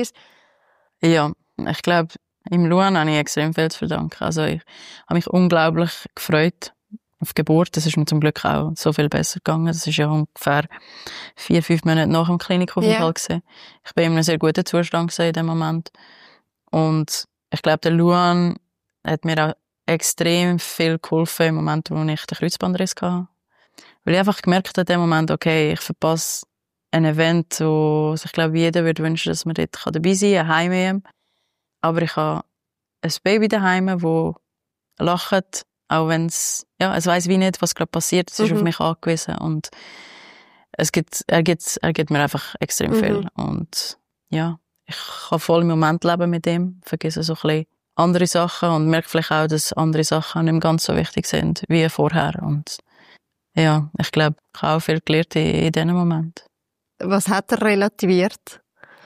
Ja, ich glaube, im Luan habe ich extrem viel zu verdanken. Also ich habe mich unglaublich gefreut auf die Geburt. Das ist mir zum Glück auch so viel besser gegangen. Das ist ja ungefähr 4-5 Monate nach dem Klinikaufenthalt gewesen. Ich bin in einem sehr guten Zustand in dem Moment. Und ich glaube, der Luan hat mir auch extrem viel geholfen im Moment, wo ich den Kreuzbandriss hatte. Weil ich einfach gemerkt habe in dem Moment, okay, ich verpasse ein Event, wo ich glaube, jeder würde wünschen, dass man dort dabei sein kann, ein Heim-EM. Aber ich habe ein Baby daheim, das lacht, auch wenn es weiss wie nicht, was gerade passiert. Es ist auf mich angewiesen. Und er gibt mir einfach extrem viel. Und ja, ich kann voll im Moment leben mit ihm, vergesse so ein bisschen andere Sachen und merke vielleicht auch, dass andere Sachen nicht mehr ganz so wichtig sind wie vorher. Und ja, ich glaube, ich habe auch viel gelernt in diesem Moment. Was hat er relativiert?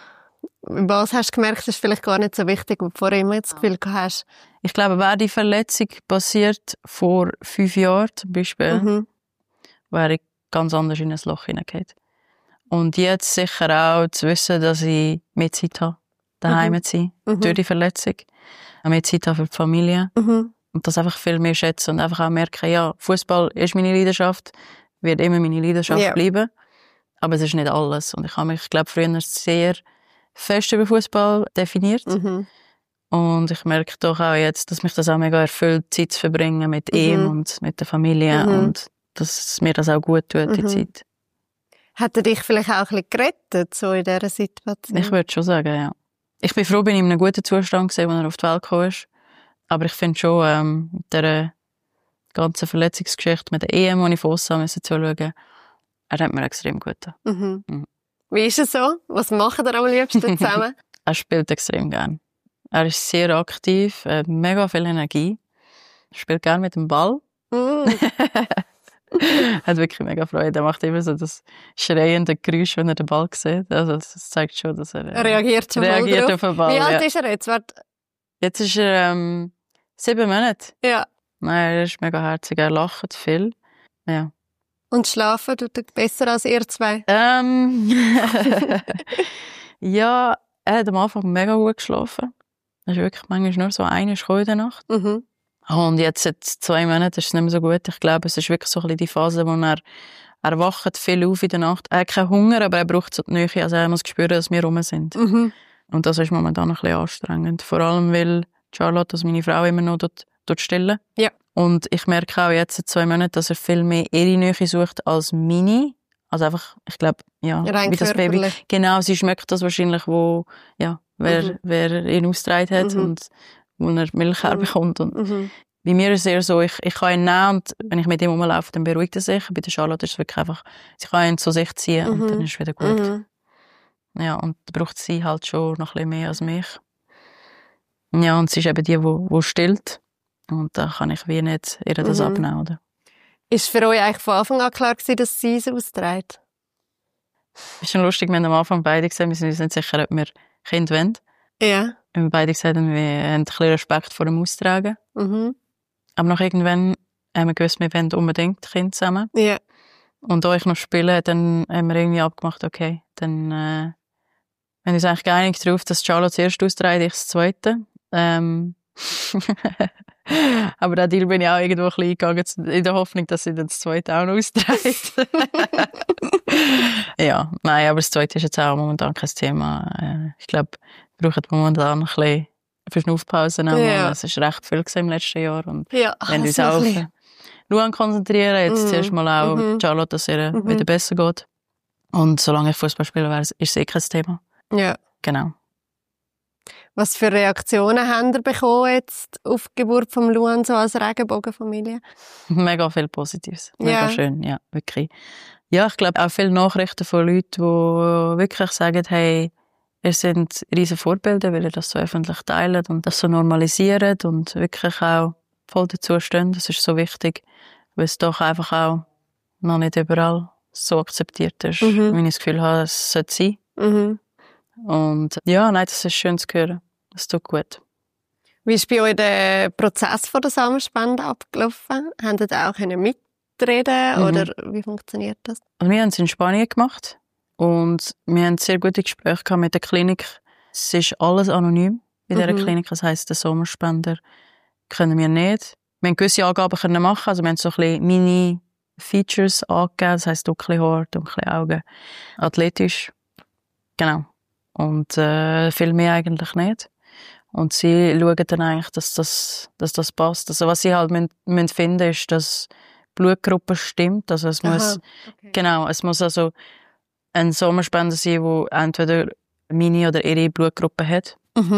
Was hast du gemerkt, ist vielleicht gar nicht so wichtig, wo du vorher immer das Gefühl hast? Ich glaube, wäre die Verletzung passiert vor 5 Jahren zum Beispiel, wäre ich ganz anders in ein Loch hineingegangen. Und jetzt sicher auch zu wissen, dass ich mehr Zeit habe, daheim zu sein, durch die Verletzung. Mehr Zeit habe für die Familie. Und das einfach viel mehr schätzen und einfach auch merken, ja, Fußball ist meine Leidenschaft, wird immer meine Leidenschaft bleiben. Aber es ist nicht alles. Und ich habe mich, glaube früher sehr fest über Fußball definiert. Und ich merke doch auch jetzt, dass mich das auch mega erfüllt, Zeit zu verbringen mit ihm und mit der Familie. Und dass mir das auch gut tut, die Zeit. Hat er dich vielleicht auch ein bisschen gerettet, so in dieser Situation? Ich würde schon sagen, ja. Ich bin froh, bin ich in einem guten Zustand gewesen, als er auf die Welt gekommen ist. Aber ich finde schon, mit dieser ganzen Verletzungsgeschichte mit der EM, die ich von aussen zuschauen musste, er hat mir extrem gut getan. Wie ist es so? Was macht ihr am liebsten zusammen? Er spielt extrem gern. Er ist sehr aktiv, mega viel Energie. Er spielt gern mit dem Ball. Hat wirklich mega Freude. Er macht immer so das schreiende Geräusch, wenn er den Ball sieht. Also das zeigt schon, dass er reagiert schon reagiert auf den Ball. Wie alt ist er jetzt? Jetzt ist er 7 Monate. Ja. Nein, er ist mega herzig. Er lacht viel. Ja. Und schlafen tut er besser als ihr zwei? Ja, er hat am Anfang mega gut geschlafen. Er ist wirklich manchmal nur so eine Stunde in der Nacht. Und jetzt seit 2 Monaten ist es nicht mehr so gut. Ich glaube, es ist wirklich so ein bisschen die Phase, wo er wacht viel auf in der Nacht. Er hat keinen Hunger, aber er braucht so die Nähe. Also er muss spüren, dass wir rum sind. Und das ist momentan ein bisschen anstrengend. Vor allem, weil Charlotte, also meine Frau, immer noch dort stillen. Ja. Und ich merke auch jetzt seit 2 Monaten, dass er viel mehr ihre Nähe sucht als meine. Also einfach, ich glaube, ja, rein wie das körperlich. Baby. Genau, sie schmeckt das wahrscheinlich, wo, ja, wer ihn ausgetragen hat und wo er Milch herbekommt. Und bei mir ist es eher so, ich kann ihn nehmen und wenn ich mit ihm rumlaufe, dann beruhigt er sich. Bei der Charlotte ist es wirklich einfach, sie kann ihn zu sich ziehen und dann ist es wieder gut. Ja, und da braucht sie halt schon noch ein bisschen mehr als mich. Ja, und sie ist eben die stillt. Und da kann ich wie nicht ihr das abnehmen, oder? Ist für euch eigentlich von Anfang an klar gewesen, dass sie es austrägt? Es ist schon lustig, wir haben am Anfang beide gesagt, wir sind uns nicht sicher, ob wir Kind wollen. Ja. Und wir beide gesagt haben, wir haben ein bisschen Respekt vor dem Austragen. Aber noch irgendwann haben wir gewusst, wir wollen unbedingt Kind zusammen. Ja. Und da ich noch spiele, dann haben wir irgendwie abgemacht, okay, dann wir haben uns eigentlich geeinigt darauf, dass Charlotte zuerst austrägt, ich das Zweite. Aber den Deal bin ich auch irgendwo ein bisschen eingegangen, in der Hoffnung, dass sie dann das Zweite auch noch austrägt. Ja, nein, aber das Zweite ist jetzt auch momentan kein Thema. Ich glaube, wir brauchen momentan ein bisschen Verschnaufpause nehmen. Ja. Es ist recht viel im letzten Jahr. Und Ja, wenn wir uns auch auf Luan konzentrieren, jetzt zuerst mal auch Charlotte, dass ihr wieder besser geht. Und solange ich Fußball spiele, ist es eh kein Thema. Ja. Genau. Was für Reaktionen habt ihr bekommen jetzt auf die Geburt von Luan, so als Regenbogenfamilie? Mega viel Positives. Mega schön, ja, wirklich. Ja, ich glaube auch viele Nachrichten von Leuten, die wirklich sagen, hey, ihr seid riesen Vorbilder, weil ihr das so öffentlich teilt und das so normalisiert und wirklich auch voll dazu stehen. Das ist so wichtig, weil es doch einfach auch noch nicht überall so akzeptiert ist, wie ich das Gefühl habe, es sollte sein. Und ja, nein, das ist schön zu hören. Das tut gut. Wie ist bei euch der Prozess von der Samenspende abgelaufen? Habt ihr auch mitreden oder wie funktioniert das? Also wir haben es in Spanien gemacht und wir haben sehr gute Gespräche gehabt mit der Klinik. Es ist alles anonym in dieser Klinik. Das heisst, den Samenspender können wir nicht. Wir haben gewisse Angaben können machen, also wir haben so ein bisschen Mini-Features angegeben. Das heisst, dunkle Haare, dunkle Augen, athletisch. Genau. Und viel mehr eigentlich nicht. Und sie schauen dann eigentlich, dass das passt. Also was sie halt müssen finden, ist, dass die Blutgruppe stimmt. Also es muss, genau, es muss also ein Samenspender sein, der entweder meine oder ihre Blutgruppe hat.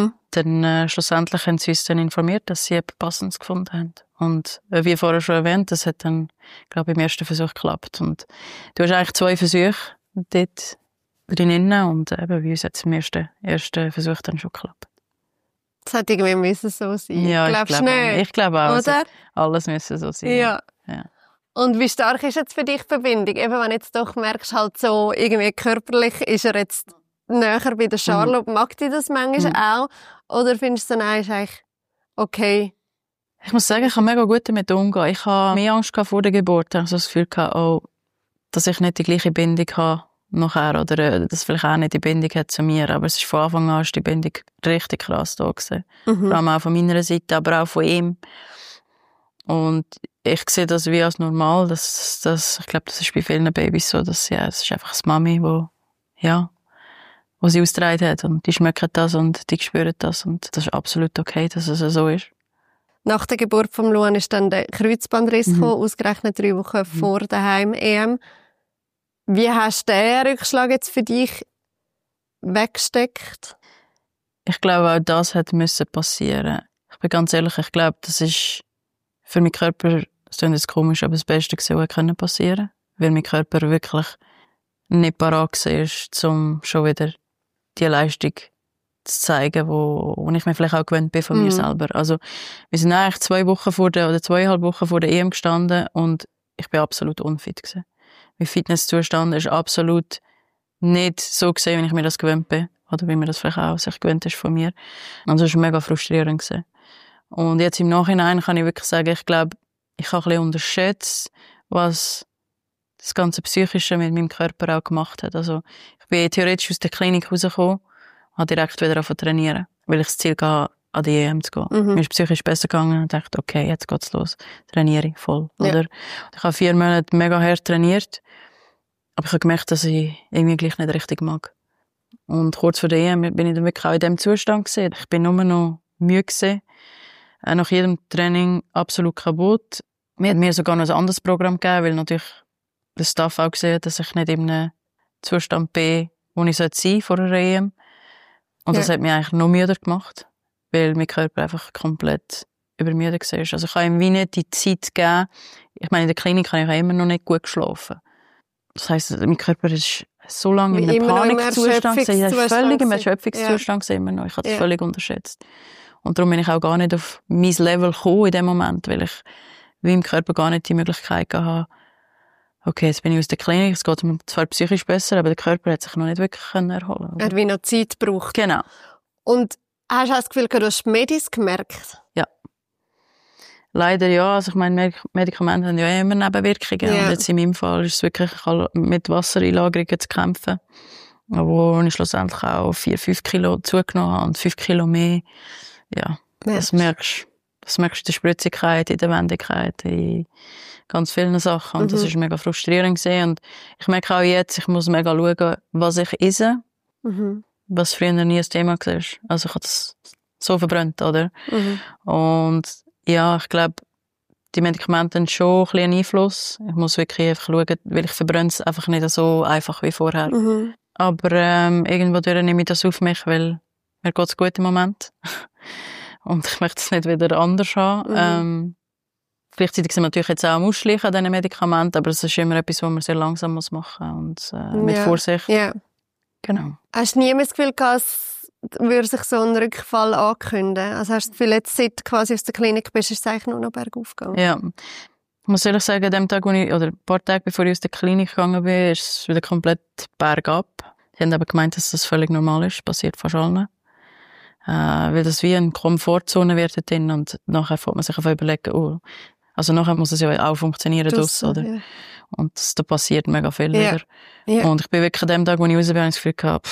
Dann schlussendlich haben sie uns dann informiert, dass sie etwas Passendes gefunden haben. Und wie vorher schon erwähnt, das hat dann, glaube ich, im ersten Versuch geklappt. Und du hast eigentlich 2 Versuche dort drinnen und eben bei uns hat es im ersten Versuch dann schon geklappt. Das hätte irgendwie müssen so sein. Ja, ich glaube auch. Oder? Alles müssen so sein. Ja. Ja. Und wie stark ist jetzt für dich die Verbindung? Eben, wenn du jetzt doch merkst, halt so irgendwie körperlich ist er jetzt näher bei der Charlotte. Mag die das manchmal auch? Oder findest du, nein, ist eigentlich okay? Ich muss sagen, ich habe mega gut damit umgehen. Ich habe mehr Angst vor der Geburt. Ich habe so das Gefühl gehabt, dass ich nicht die gleiche Bindung habe nachher, oder dass vielleicht auch nicht die Bindung hat zu mir. Aber es ist von Anfang an ist die Bindung richtig krass da gewesen. Vor allem auch von meiner Seite, aber auch von ihm. Und ich sehe das wie als normal. Ich glaube, das ist bei vielen Babys so, dass es ist einfach das Mami, wo sie ausgetragen hat. Und die schmecken das und die spüren das. Und das ist absolut okay, dass es so ist. Nach der Geburt von Luan ist dann der Kreuzbandriss gekommen, ausgerechnet 3 Wochen vor der Heim-EM. Wie hast du den Rückschlag jetzt für dich weggesteckt? Ich glaube, auch das hätte passieren. Ich bin ganz ehrlich, ich glaube, das ist für meinen Körper, das klingt jetzt komisch, aber das Beste gewesen, was passieren konnte. Weil mein Körper wirklich nicht parat war, um schon wieder die Leistung zu zeigen, wo ich mir vielleicht auch gewöhnt bin von mir selber. Also, wir sind eigentlich 2 Wochen oder 2,5 Wochen vor der EM gestanden und ich bin absolut unfit gewesen. Mein Fitnesszustand ist absolut nicht so gewesen, wie ich mir das gewöhnt bin. Oder wie mir das vielleicht auch sich gewöhnt ist von mir. Also, es war mega frustrierend gewesen. Und jetzt im Nachhinein kann ich wirklich sagen, ich glaube, ich habe ein bisschen unterschätzt, was das ganze Psychische mit meinem Körper auch gemacht hat. Also, ich bin theoretisch aus der Klinik rausgekommen, habe direkt wieder angefangen zu trainieren, weil ich das Ziel hatte, an die EM zu gehen. Mir ist psychisch besser gegangen und dachte, okay, jetzt geht's los. Trainiere ich voll, oder? Ja. Ich habe 4 Monate mega hart trainiert, aber ich habe gemerkt, dass ich irgendwie gleich nicht richtig mag. Und kurz vor der EM bin ich dann wirklich auch in diesem Zustand gewesen. Ich bin nur noch müde gewesen. Nach jedem Training absolut kaputt. Mir hat mir sogar noch ein anderes Programm gegeben, weil natürlich der Staff auch gesehen hat, dass ich nicht in einem Zustand bin, wo ich sein vor der EM. Und das hat mich eigentlich noch müder gemacht, weil mein Körper einfach komplett übermüdet war. Also ich habe ihm wie nicht die Zeit gegeben. Ich meine, in der Klinik habe ich immer noch nicht gut geschlafen. Das heisst, mein Körper ist so lange in einem Panikzustand gewesen. Er ist völlig im Erschöpfungszustand immer noch. Ich habe das völlig unterschätzt. Und darum bin ich auch gar nicht auf mein Level gekommen in dem Moment, weil ich wie im Körper gar nicht die Möglichkeit hatte, okay, jetzt bin ich aus der Klinik, es geht mir zwar psychisch besser, aber der Körper hat sich noch nicht wirklich erholen können. Er hat wie noch Zeit gebraucht. Genau. Und hast du das Gefühl, du hast Medis gemerkt? Ja. Leider ja. Also ich meine, Medikamente haben ja immer Nebenwirkungen. Ja. Und jetzt in meinem Fall ist es wirklich mit Wassereinlagerungen zu kämpfen, wo ich schlussendlich auch 4-5 Kilo zugenommen habe und 5 Kilo mehr. Ja, das merkst du in der Spritzigkeit, in der Wendigkeit, in ganz vielen Sachen. Und das ist mega frustrierend gewesen. Und ich merke auch jetzt, ich muss mega schauen, was ich esse. Was früher nie ein Thema war. Also ich habe das so verbrannt, oder? Und ja, ich glaube, die Medikamente haben schon ein bisschen Einfluss. Ich muss wirklich einfach schauen, weil ich verbrenne es einfach nicht so einfach wie vorher. Aber irgendwo nehme ich das auf mich, weil mir geht es gut im Moment. Und ich möchte es nicht wieder anders haben. Gleichzeitig sind wir natürlich jetzt auch am Ausschleichen an diesen Medikamenten, aber es ist immer etwas, was man sehr langsam machen muss und mit Vorsicht. Ja. Genau. Hast du nie das Gefühl gehabt, es würde sich so ein Rückfall ankündigen? Also hast du das Gefühl, jetzt, seit du quasi aus der Klinik bist, ist es eigentlich nur noch bergauf gegangen? Ja. Ich muss ehrlich sagen, an dem Tag, oder ein paar Tage bevor ich aus der Klinik gegangen bin, ist es wieder komplett bergab. Die haben aber gemeint, dass das völlig normal ist, passiert fast allen. Weil das wie eine Komfortzone wird drin und nachher fängt man sich einfach überlegen, also nachher muss es ja auch funktionieren draussen, oder? Ja. Und da passiert mega viel wieder. Ja. Und ich bin wirklich an dem Tag, wo ich raus bin, das Gefühl gehabt,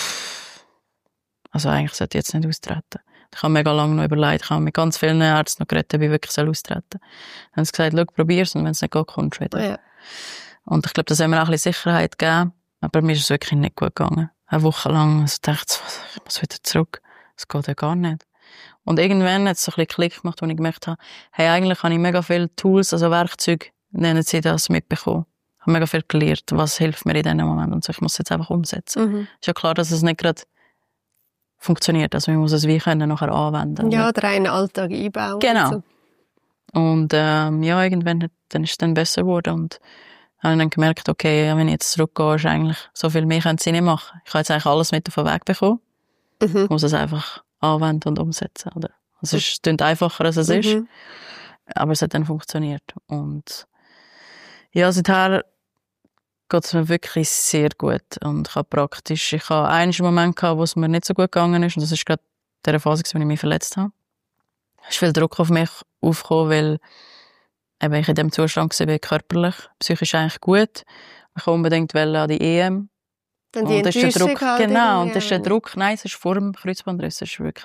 also eigentlich sollte ich jetzt nicht austreten. Ich habe mega lange noch überlegt, ich habe mit ganz vielen Ärzten noch geredet, ob ich wirklich austreten soll. Dann haben sie gesagt, schau, probier's, und wenn es nicht geht, kommst du wieder. Ja. Und ich glaube, das hat mir auch ein bisschen Sicherheit gegeben, aber mir ist es wirklich nicht gut gegangen. Eine Woche lang, also dachte ich muss wieder zurück. Das geht ja gar nicht. Und irgendwann hat es so ein bisschen Klick gemacht, wo ich gemerkt habe, hey, eigentlich habe ich mega viele Tools, also Werkzeuge, nennen sie das, mitbekommen. Ich habe mega viel gelernt, was hilft mir in diesem Moment. Und so, ich muss es jetzt einfach umsetzen. Ist ja klar, dass es nicht gerade funktioniert. Also, ich muss es wie können nachher anwenden. Ja, oder einen Alltag einbauen. Genau. Und, ja, irgendwann dann ist es dann besser geworden. Und habe dann gemerkt, okay, wenn ich jetzt zurückgehe, ist eigentlich so viel mehr können sie nicht machen. Ich habe jetzt eigentlich alles mit auf den Weg bekommen. Ich muss es einfach anwenden und umsetzen, oder? Also es klingt einfacher, als es ist. Aber es hat dann funktioniert. Und ja, seither geht es mir wirklich sehr gut. Und ich habe einen Moment gehabt, wo es mir nicht so gut gegangen ist. Und das ist gerade in der Phase, wo ich mich verletzt habe. Es ist viel Druck auf mich aufgekommen, weil eben ich in dem Zustand war, körperlich, psychisch eigentlich gut. Ich wollte unbedingt an die EM. Dann die Enttäuschung halt. Genau, und das ist der Druck. Nein, es ist vor dem Kreuzbandriss. Es ist wirklich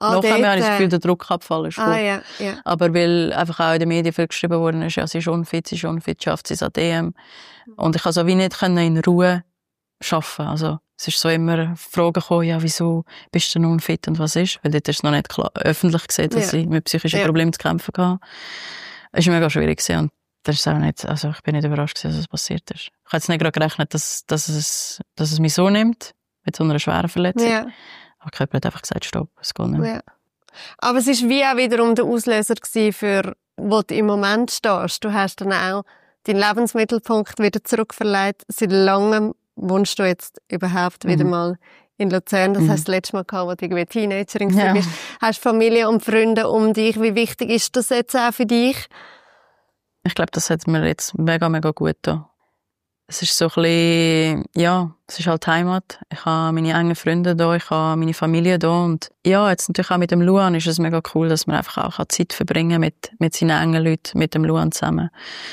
Nachher habe ich das Gefühl, der Druckabfall ist gut. Ja. Aber weil einfach auch in den Medien viel geschrieben worden ist, ja, sie ist unfit, schafft sie es an DM. Und ich kann so wie nicht in Ruhe arbeiten. Also, es ist so immer Fragen gekommen, ja, wieso bist du denn unfit und was ist? Weil dort ist es noch nicht klar, öffentlich gesehen, dass ich mit psychischen Problemen zu kämpfen hatte. Es war mega schwierig gewesen. Und das ist auch nicht, also ich bin nicht überrascht gewesen, dass es passiert ist. Ich habe jetzt nicht gerade gerechnet, dass es mich so nimmt, mit so einer schweren Verletzung. Ja. Aber der Körper hat einfach gesagt, stopp, es geht nicht mehr. Ja. Aber es war wie auch wiederum der Auslöser für, wo du im Moment stehst. Du hast dann auch deinen Lebensmittelpunkt wieder zurückverlegt. Seit langem wohnst du jetzt überhaupt wieder mal in Luzern. Das hast du das letzte Mal gehabt, als du irgendwie Teenagerin warst. Hast Familie und Freunde um dich. Wie wichtig ist das jetzt auch für dich? Ich glaube, das hat mir jetzt mega, mega gut getan. Es ist so ein bisschen, ja, es ist halt Heimat. Ich habe meine engen Freunde da, ich habe meine Familie da und ja, jetzt natürlich auch mit dem Luan ist es mega cool, dass man einfach auch Zeit verbringen kann mit seinen engen Leuten, mit dem Luan zusammen.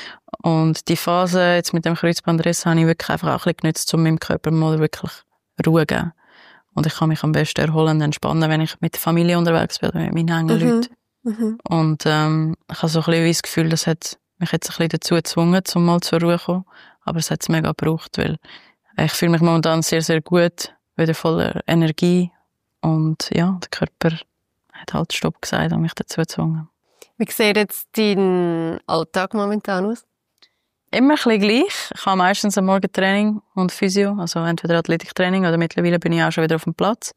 Und die Phase jetzt mit dem Kreuzbandriss habe ich wirklich einfach auch ein bisschen genutzt, um meinem Körper mal wirklich Ruhe zu geben. Und ich kann mich am besten erholen und entspannen, wenn ich mit der Familie unterwegs bin, mit meinen engen Leuten. Und ich habe so ein bisschen das Gefühl, das hat mich jetzt ein bisschen dazu gezwungen, um mal zur Ruhe zu kommen. Aber es hat es mega gebraucht, weil ich fühle mich momentan sehr, sehr gut, wieder voller Energie. Und ja, der Körper hat halt Stopp gesagt und mich dazu gezwungen. Wie sieht jetzt dein Alltag momentan aus? Immer ein bisschen gleich. Ich habe meistens ein Morgentraining und Physio, also entweder Athletiktraining oder mittlerweile bin ich auch schon wieder auf dem Platz.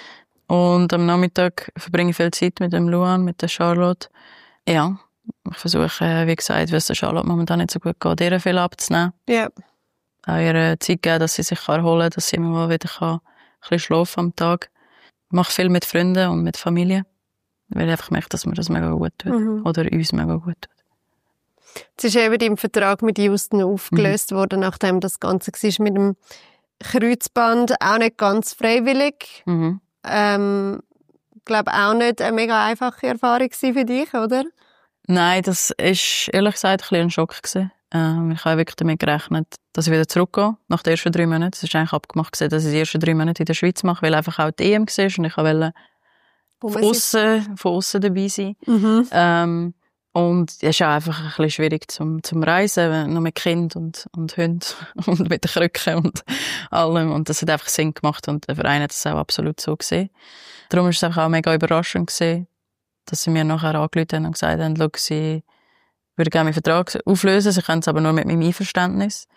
Und am Nachmittag verbringe ich viel Zeit mit dem Luan, mit der Charlotte. Ja. Ich versuche, wie gesagt, weil es der Charlotte momentan nicht so gut geht, ihr viel abzunehmen. Ja. Auch ihr Zeit geben, dass sie sich erholen kann, dass sie immer mal wieder ein bisschen schlafen am Tag. Ich mache viel mit Freunden und mit Familie, weil ich einfach merke, dass mir das mega gut tut. Oder uns mega gut tut. Jetzt ist eben dein Vertrag mit Houston aufgelöst worden, nachdem das Ganze war mit dem Kreuzband. Auch nicht ganz freiwillig. Ich glaube auch nicht eine mega einfache Erfahrung für dich, oder? Nein, das ist ehrlich gesagt ein bisschen ein Schock gewesen. Ich habe wirklich damit gerechnet, dass ich wieder zurückgehe, nach den ersten 3 Monaten. Es ist eigentlich abgemacht gewesen, dass ich die ersten 3 Monate in der Schweiz mache, weil einfach auch die EM war und ich wollte von aussen dabei sein. Und es ist auch einfach ein bisschen schwierig zum Reisen, noch mit Kind und Hund und mit den Krücken und allem. Und das hat einfach Sinn gemacht und der Verein hat es auch absolut so gesehen. Darum war es einfach auch mega überraschend gewesen, dass sie mir nachher angerufen haben und gesagt haben, schau, sie würden gerne meinen Vertrag auflösen, sie können es aber nur mit meinem Einverständnis.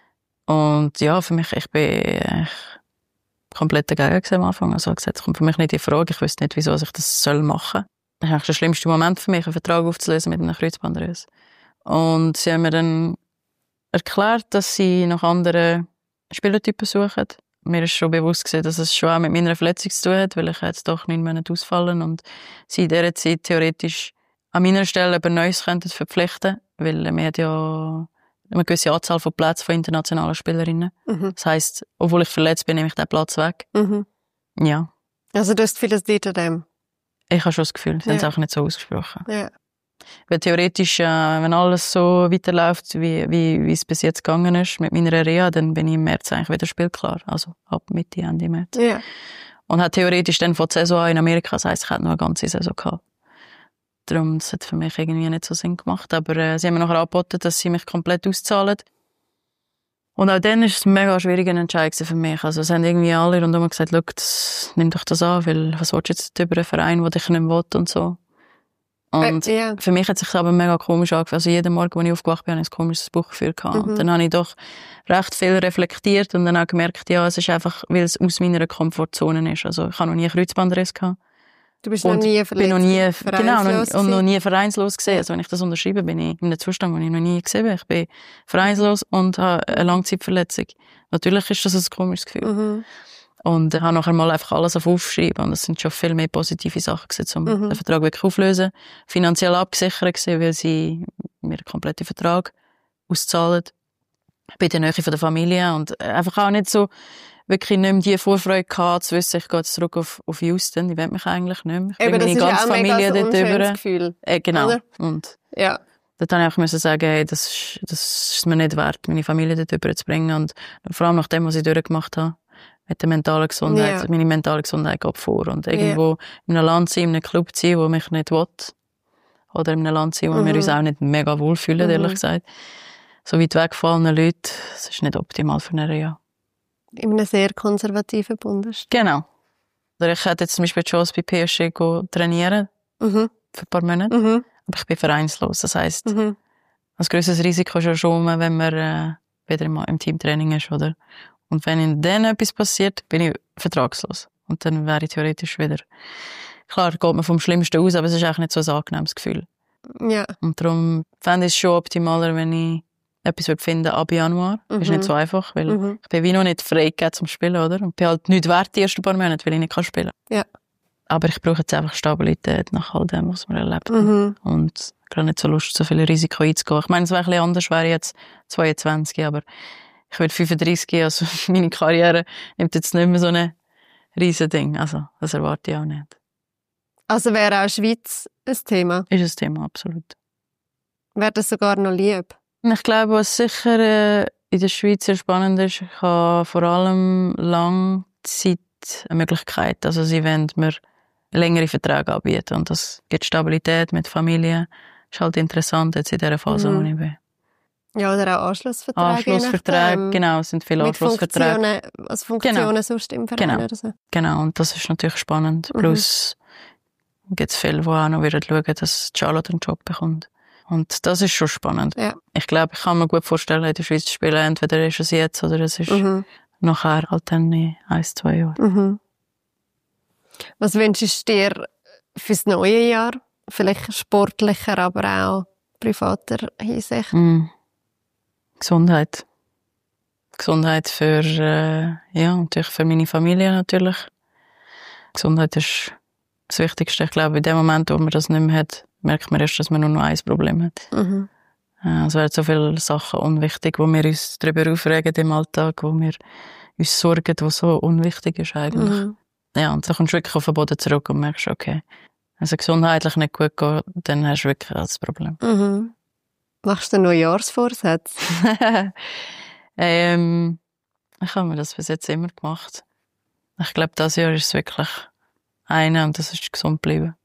Und ja, für mich, ich bin komplett dagegen am Anfang. Also gesagt, es kommt für mich nicht in Frage, ich wüsste nicht, wieso ich das machen soll. Das ist eigentlich der schlimmste Moment für mich, einen Vertrag aufzulösen mit einem Kreuzbandriss. Und sie haben mir dann erklärt, dass sie nach anderen Spielertypen suchen. Mir ist schon bewusst gewesen, dass es schon auch mit meiner Verletzung zu tun hat, weil ich jetzt doch 9 Monate ausfallen und sie in dieser Zeit theoretisch an meiner Stelle über Neues verpflichten, weil wir hat ja eine gewisse Anzahl von Plätzen von internationalen Spielerinnen. Das heisst, obwohl ich verletzt bin, nehme ich den Platz weg. Ja. Also du hast vieles liegt an dem? Ich habe schon das Gefühl, sie haben es auch nicht so ausgesprochen. Ja. Weil theoretisch, wenn alles so weiterläuft, wie es bis jetzt gegangen ist mit meiner Reha, dann bin ich im März eigentlich wieder spielklar. Also ab Mitte, Ende März. Ja. Und hat theoretisch dann von der Saison an in Amerika, das heisst, ich hätte noch eine ganze Saison gehabt. Darum, das hat für mich irgendwie nicht so Sinn gemacht. Aber sie haben mir nachher angeboten, dass sie mich komplett auszahlen. Und auch dann war es ein mega schwieriger Entscheid für mich. Also es haben irgendwie alle rundherum gesagt, schau, nimm doch das an, weil was willst du jetzt über einen Verein, der dich nicht will und so. Und für mich hat es sich aber mega komisch angefühlt. Also jeden Morgen, als ich aufgewacht bin, hatte ich ein komisches Bauchgefühl gehabt. Und dann habe ich doch recht viel reflektiert und dann auch gemerkt, ja, es ist einfach, weil es aus meiner Komfortzone ist. Also ich habe noch nie einen Kreuzbandriss gehabt. Du bist noch nie verletzt, und noch nie vereinslos gesehen. Also wenn ich das unterschreibe, bin ich in einem Zustand, den ich noch nie gesehen habe. Ich bin vereinslos und habe eine Langzeitverletzung. Natürlich ist das ein komisches Gefühl. Und ich habe nachher mal einfach alles aufschreiben. Und es sind schon viel mehr positive Sachen gewesen, um den Vertrag wirklich aufzulösen. Finanziell abgesichert gewesen, weil sie mir den kompletten Vertrag auszahlen. Bei der Nähe von der Familie. Und einfach auch nicht so, wirklich nicht mehr die Vorfreude gehabt, zu wissen, ich gehe jetzt zurück auf Houston. Ich will mich eigentlich nicht mehr. Ich bringe meine ganze Familie dort rüber. Genau. Oder? Und dort habe ich auch sagen, hey, das ist mir nicht wert, meine Familie dort rüber zu bringen. Und vor allem nach dem, was ich durchgemacht habe, mit der mentalen Gesundheit. Ja. Meine mentale Gesundheit geht vor. Und irgendwo in einem Land sein, in einem Club sein, wo mich nicht will. Oder in einem Land sein, wo wir uns auch nicht mega wohlfühlen, ehrlich gesagt. So weit weggefallene Leute, das ist nicht optimal für eine Reha. In einem sehr konservativen Bundesstaat. Genau. Oder ich hätte jetzt zum Beispiel die Chance bei PSG trainieren für ein paar Monate. Aber ich bin vereinslos. Das heisst, ein grosses Risiko ist ja schon, wenn man wieder im Teamtraining ist, oder? Und wenn dann etwas passiert, bin ich vertragslos. Und dann wäre ich theoretisch wieder... Klar, geht man vom Schlimmsten aus, aber es ist eigentlich nicht so ein angenehmes Gefühl. Ja. Und darum fände ich es schon optimaler, wenn ich etwas finden ab Januar. Ist nicht so einfach, weil ich bin wie noch nicht freigegeben zum Spielen, oder? Und bin halt nicht wert die ersten paar Monate, weil ich nicht spielen kann. Ja. Aber ich brauche jetzt einfach Stabilität nach all dem, was wir erlebt haben. Und gerade nicht so Lust, so viele Risiko einzugehen. Ich meine, es wäre ein bisschen anders, wäre ich jetzt 22, aber ich werde 35, also meine Karriere nimmt jetzt nicht mehr so ein riesen Ding. Also, das erwarte ich auch nicht. Also wäre auch Schweiz ein Thema? Ist ein Thema, absolut. Wäre das sogar noch lieb? Ich glaube, was sicher in der Schweiz sehr spannend ist, ich habe vor allem Langzeit eine Möglichkeit. Also sie wollen mir längere Verträge anbieten und das gibt Stabilität mit Familie. Ist halt interessant jetzt in dieser Phase, wo ich bin. Ja, oder auch Anschlussverträge. Anschlussverträge, genau, es sind viele Anschlussverträge. Funktionen sonst im Verein oder so. Genau, und das ist natürlich spannend. Plus gibt es viele, die auch noch wieder schauen, dass Charlotte einen Job bekommt. Und das ist schon spannend. Ja. Ich glaube, ich kann mir gut vorstellen, in der Schweiz zu spielen. Entweder ist es jetzt oder es ist nachher halt dann in 1-2 Jahren. Was wünschst du dir fürs neue Jahr? Vielleicht sportlicher, aber auch privater Hinsicht? Gesundheit. Gesundheit für, natürlich für meine Familie natürlich. Gesundheit ist das Wichtigste. Ich glaube, in dem Moment, wo man das nicht mehr hat, merkt man erst, dass man nur noch ein Problem hat. Es werden so viele Sachen unwichtig, wo wir uns darüber aufregen im Alltag, wo wir uns sorgen, was so unwichtig ist eigentlich. Ja, und dann kommst du wirklich auf den Boden zurück und merkst, okay, wenn es gesundheitlich nicht gut geht, dann hast du wirklich das Problem. Machst du Neujahrsvorsätze? Ich habe mir das bis jetzt immer gemacht. Ich glaube, dieses Jahr ist es wirklich einer und das ist gesund bleiben.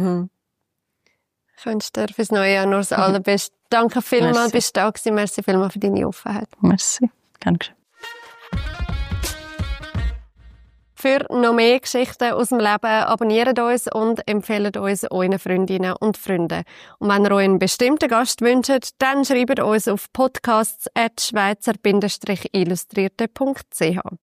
Ich wünsche dir fürs neue Jahr nur das Allerbeste. Danke vielmals, bist du da gewesen. Merci vielmals für deine Offenheit. Merci, gern geschehen. Für noch mehr Geschichten aus dem Leben abonniert uns und empfehlt uns euren Freundinnen und Freunden. Und wenn ihr euch einen bestimmten Gast wünscht, dann schreibt uns auf podcasts@schweizer-illustrierte.ch.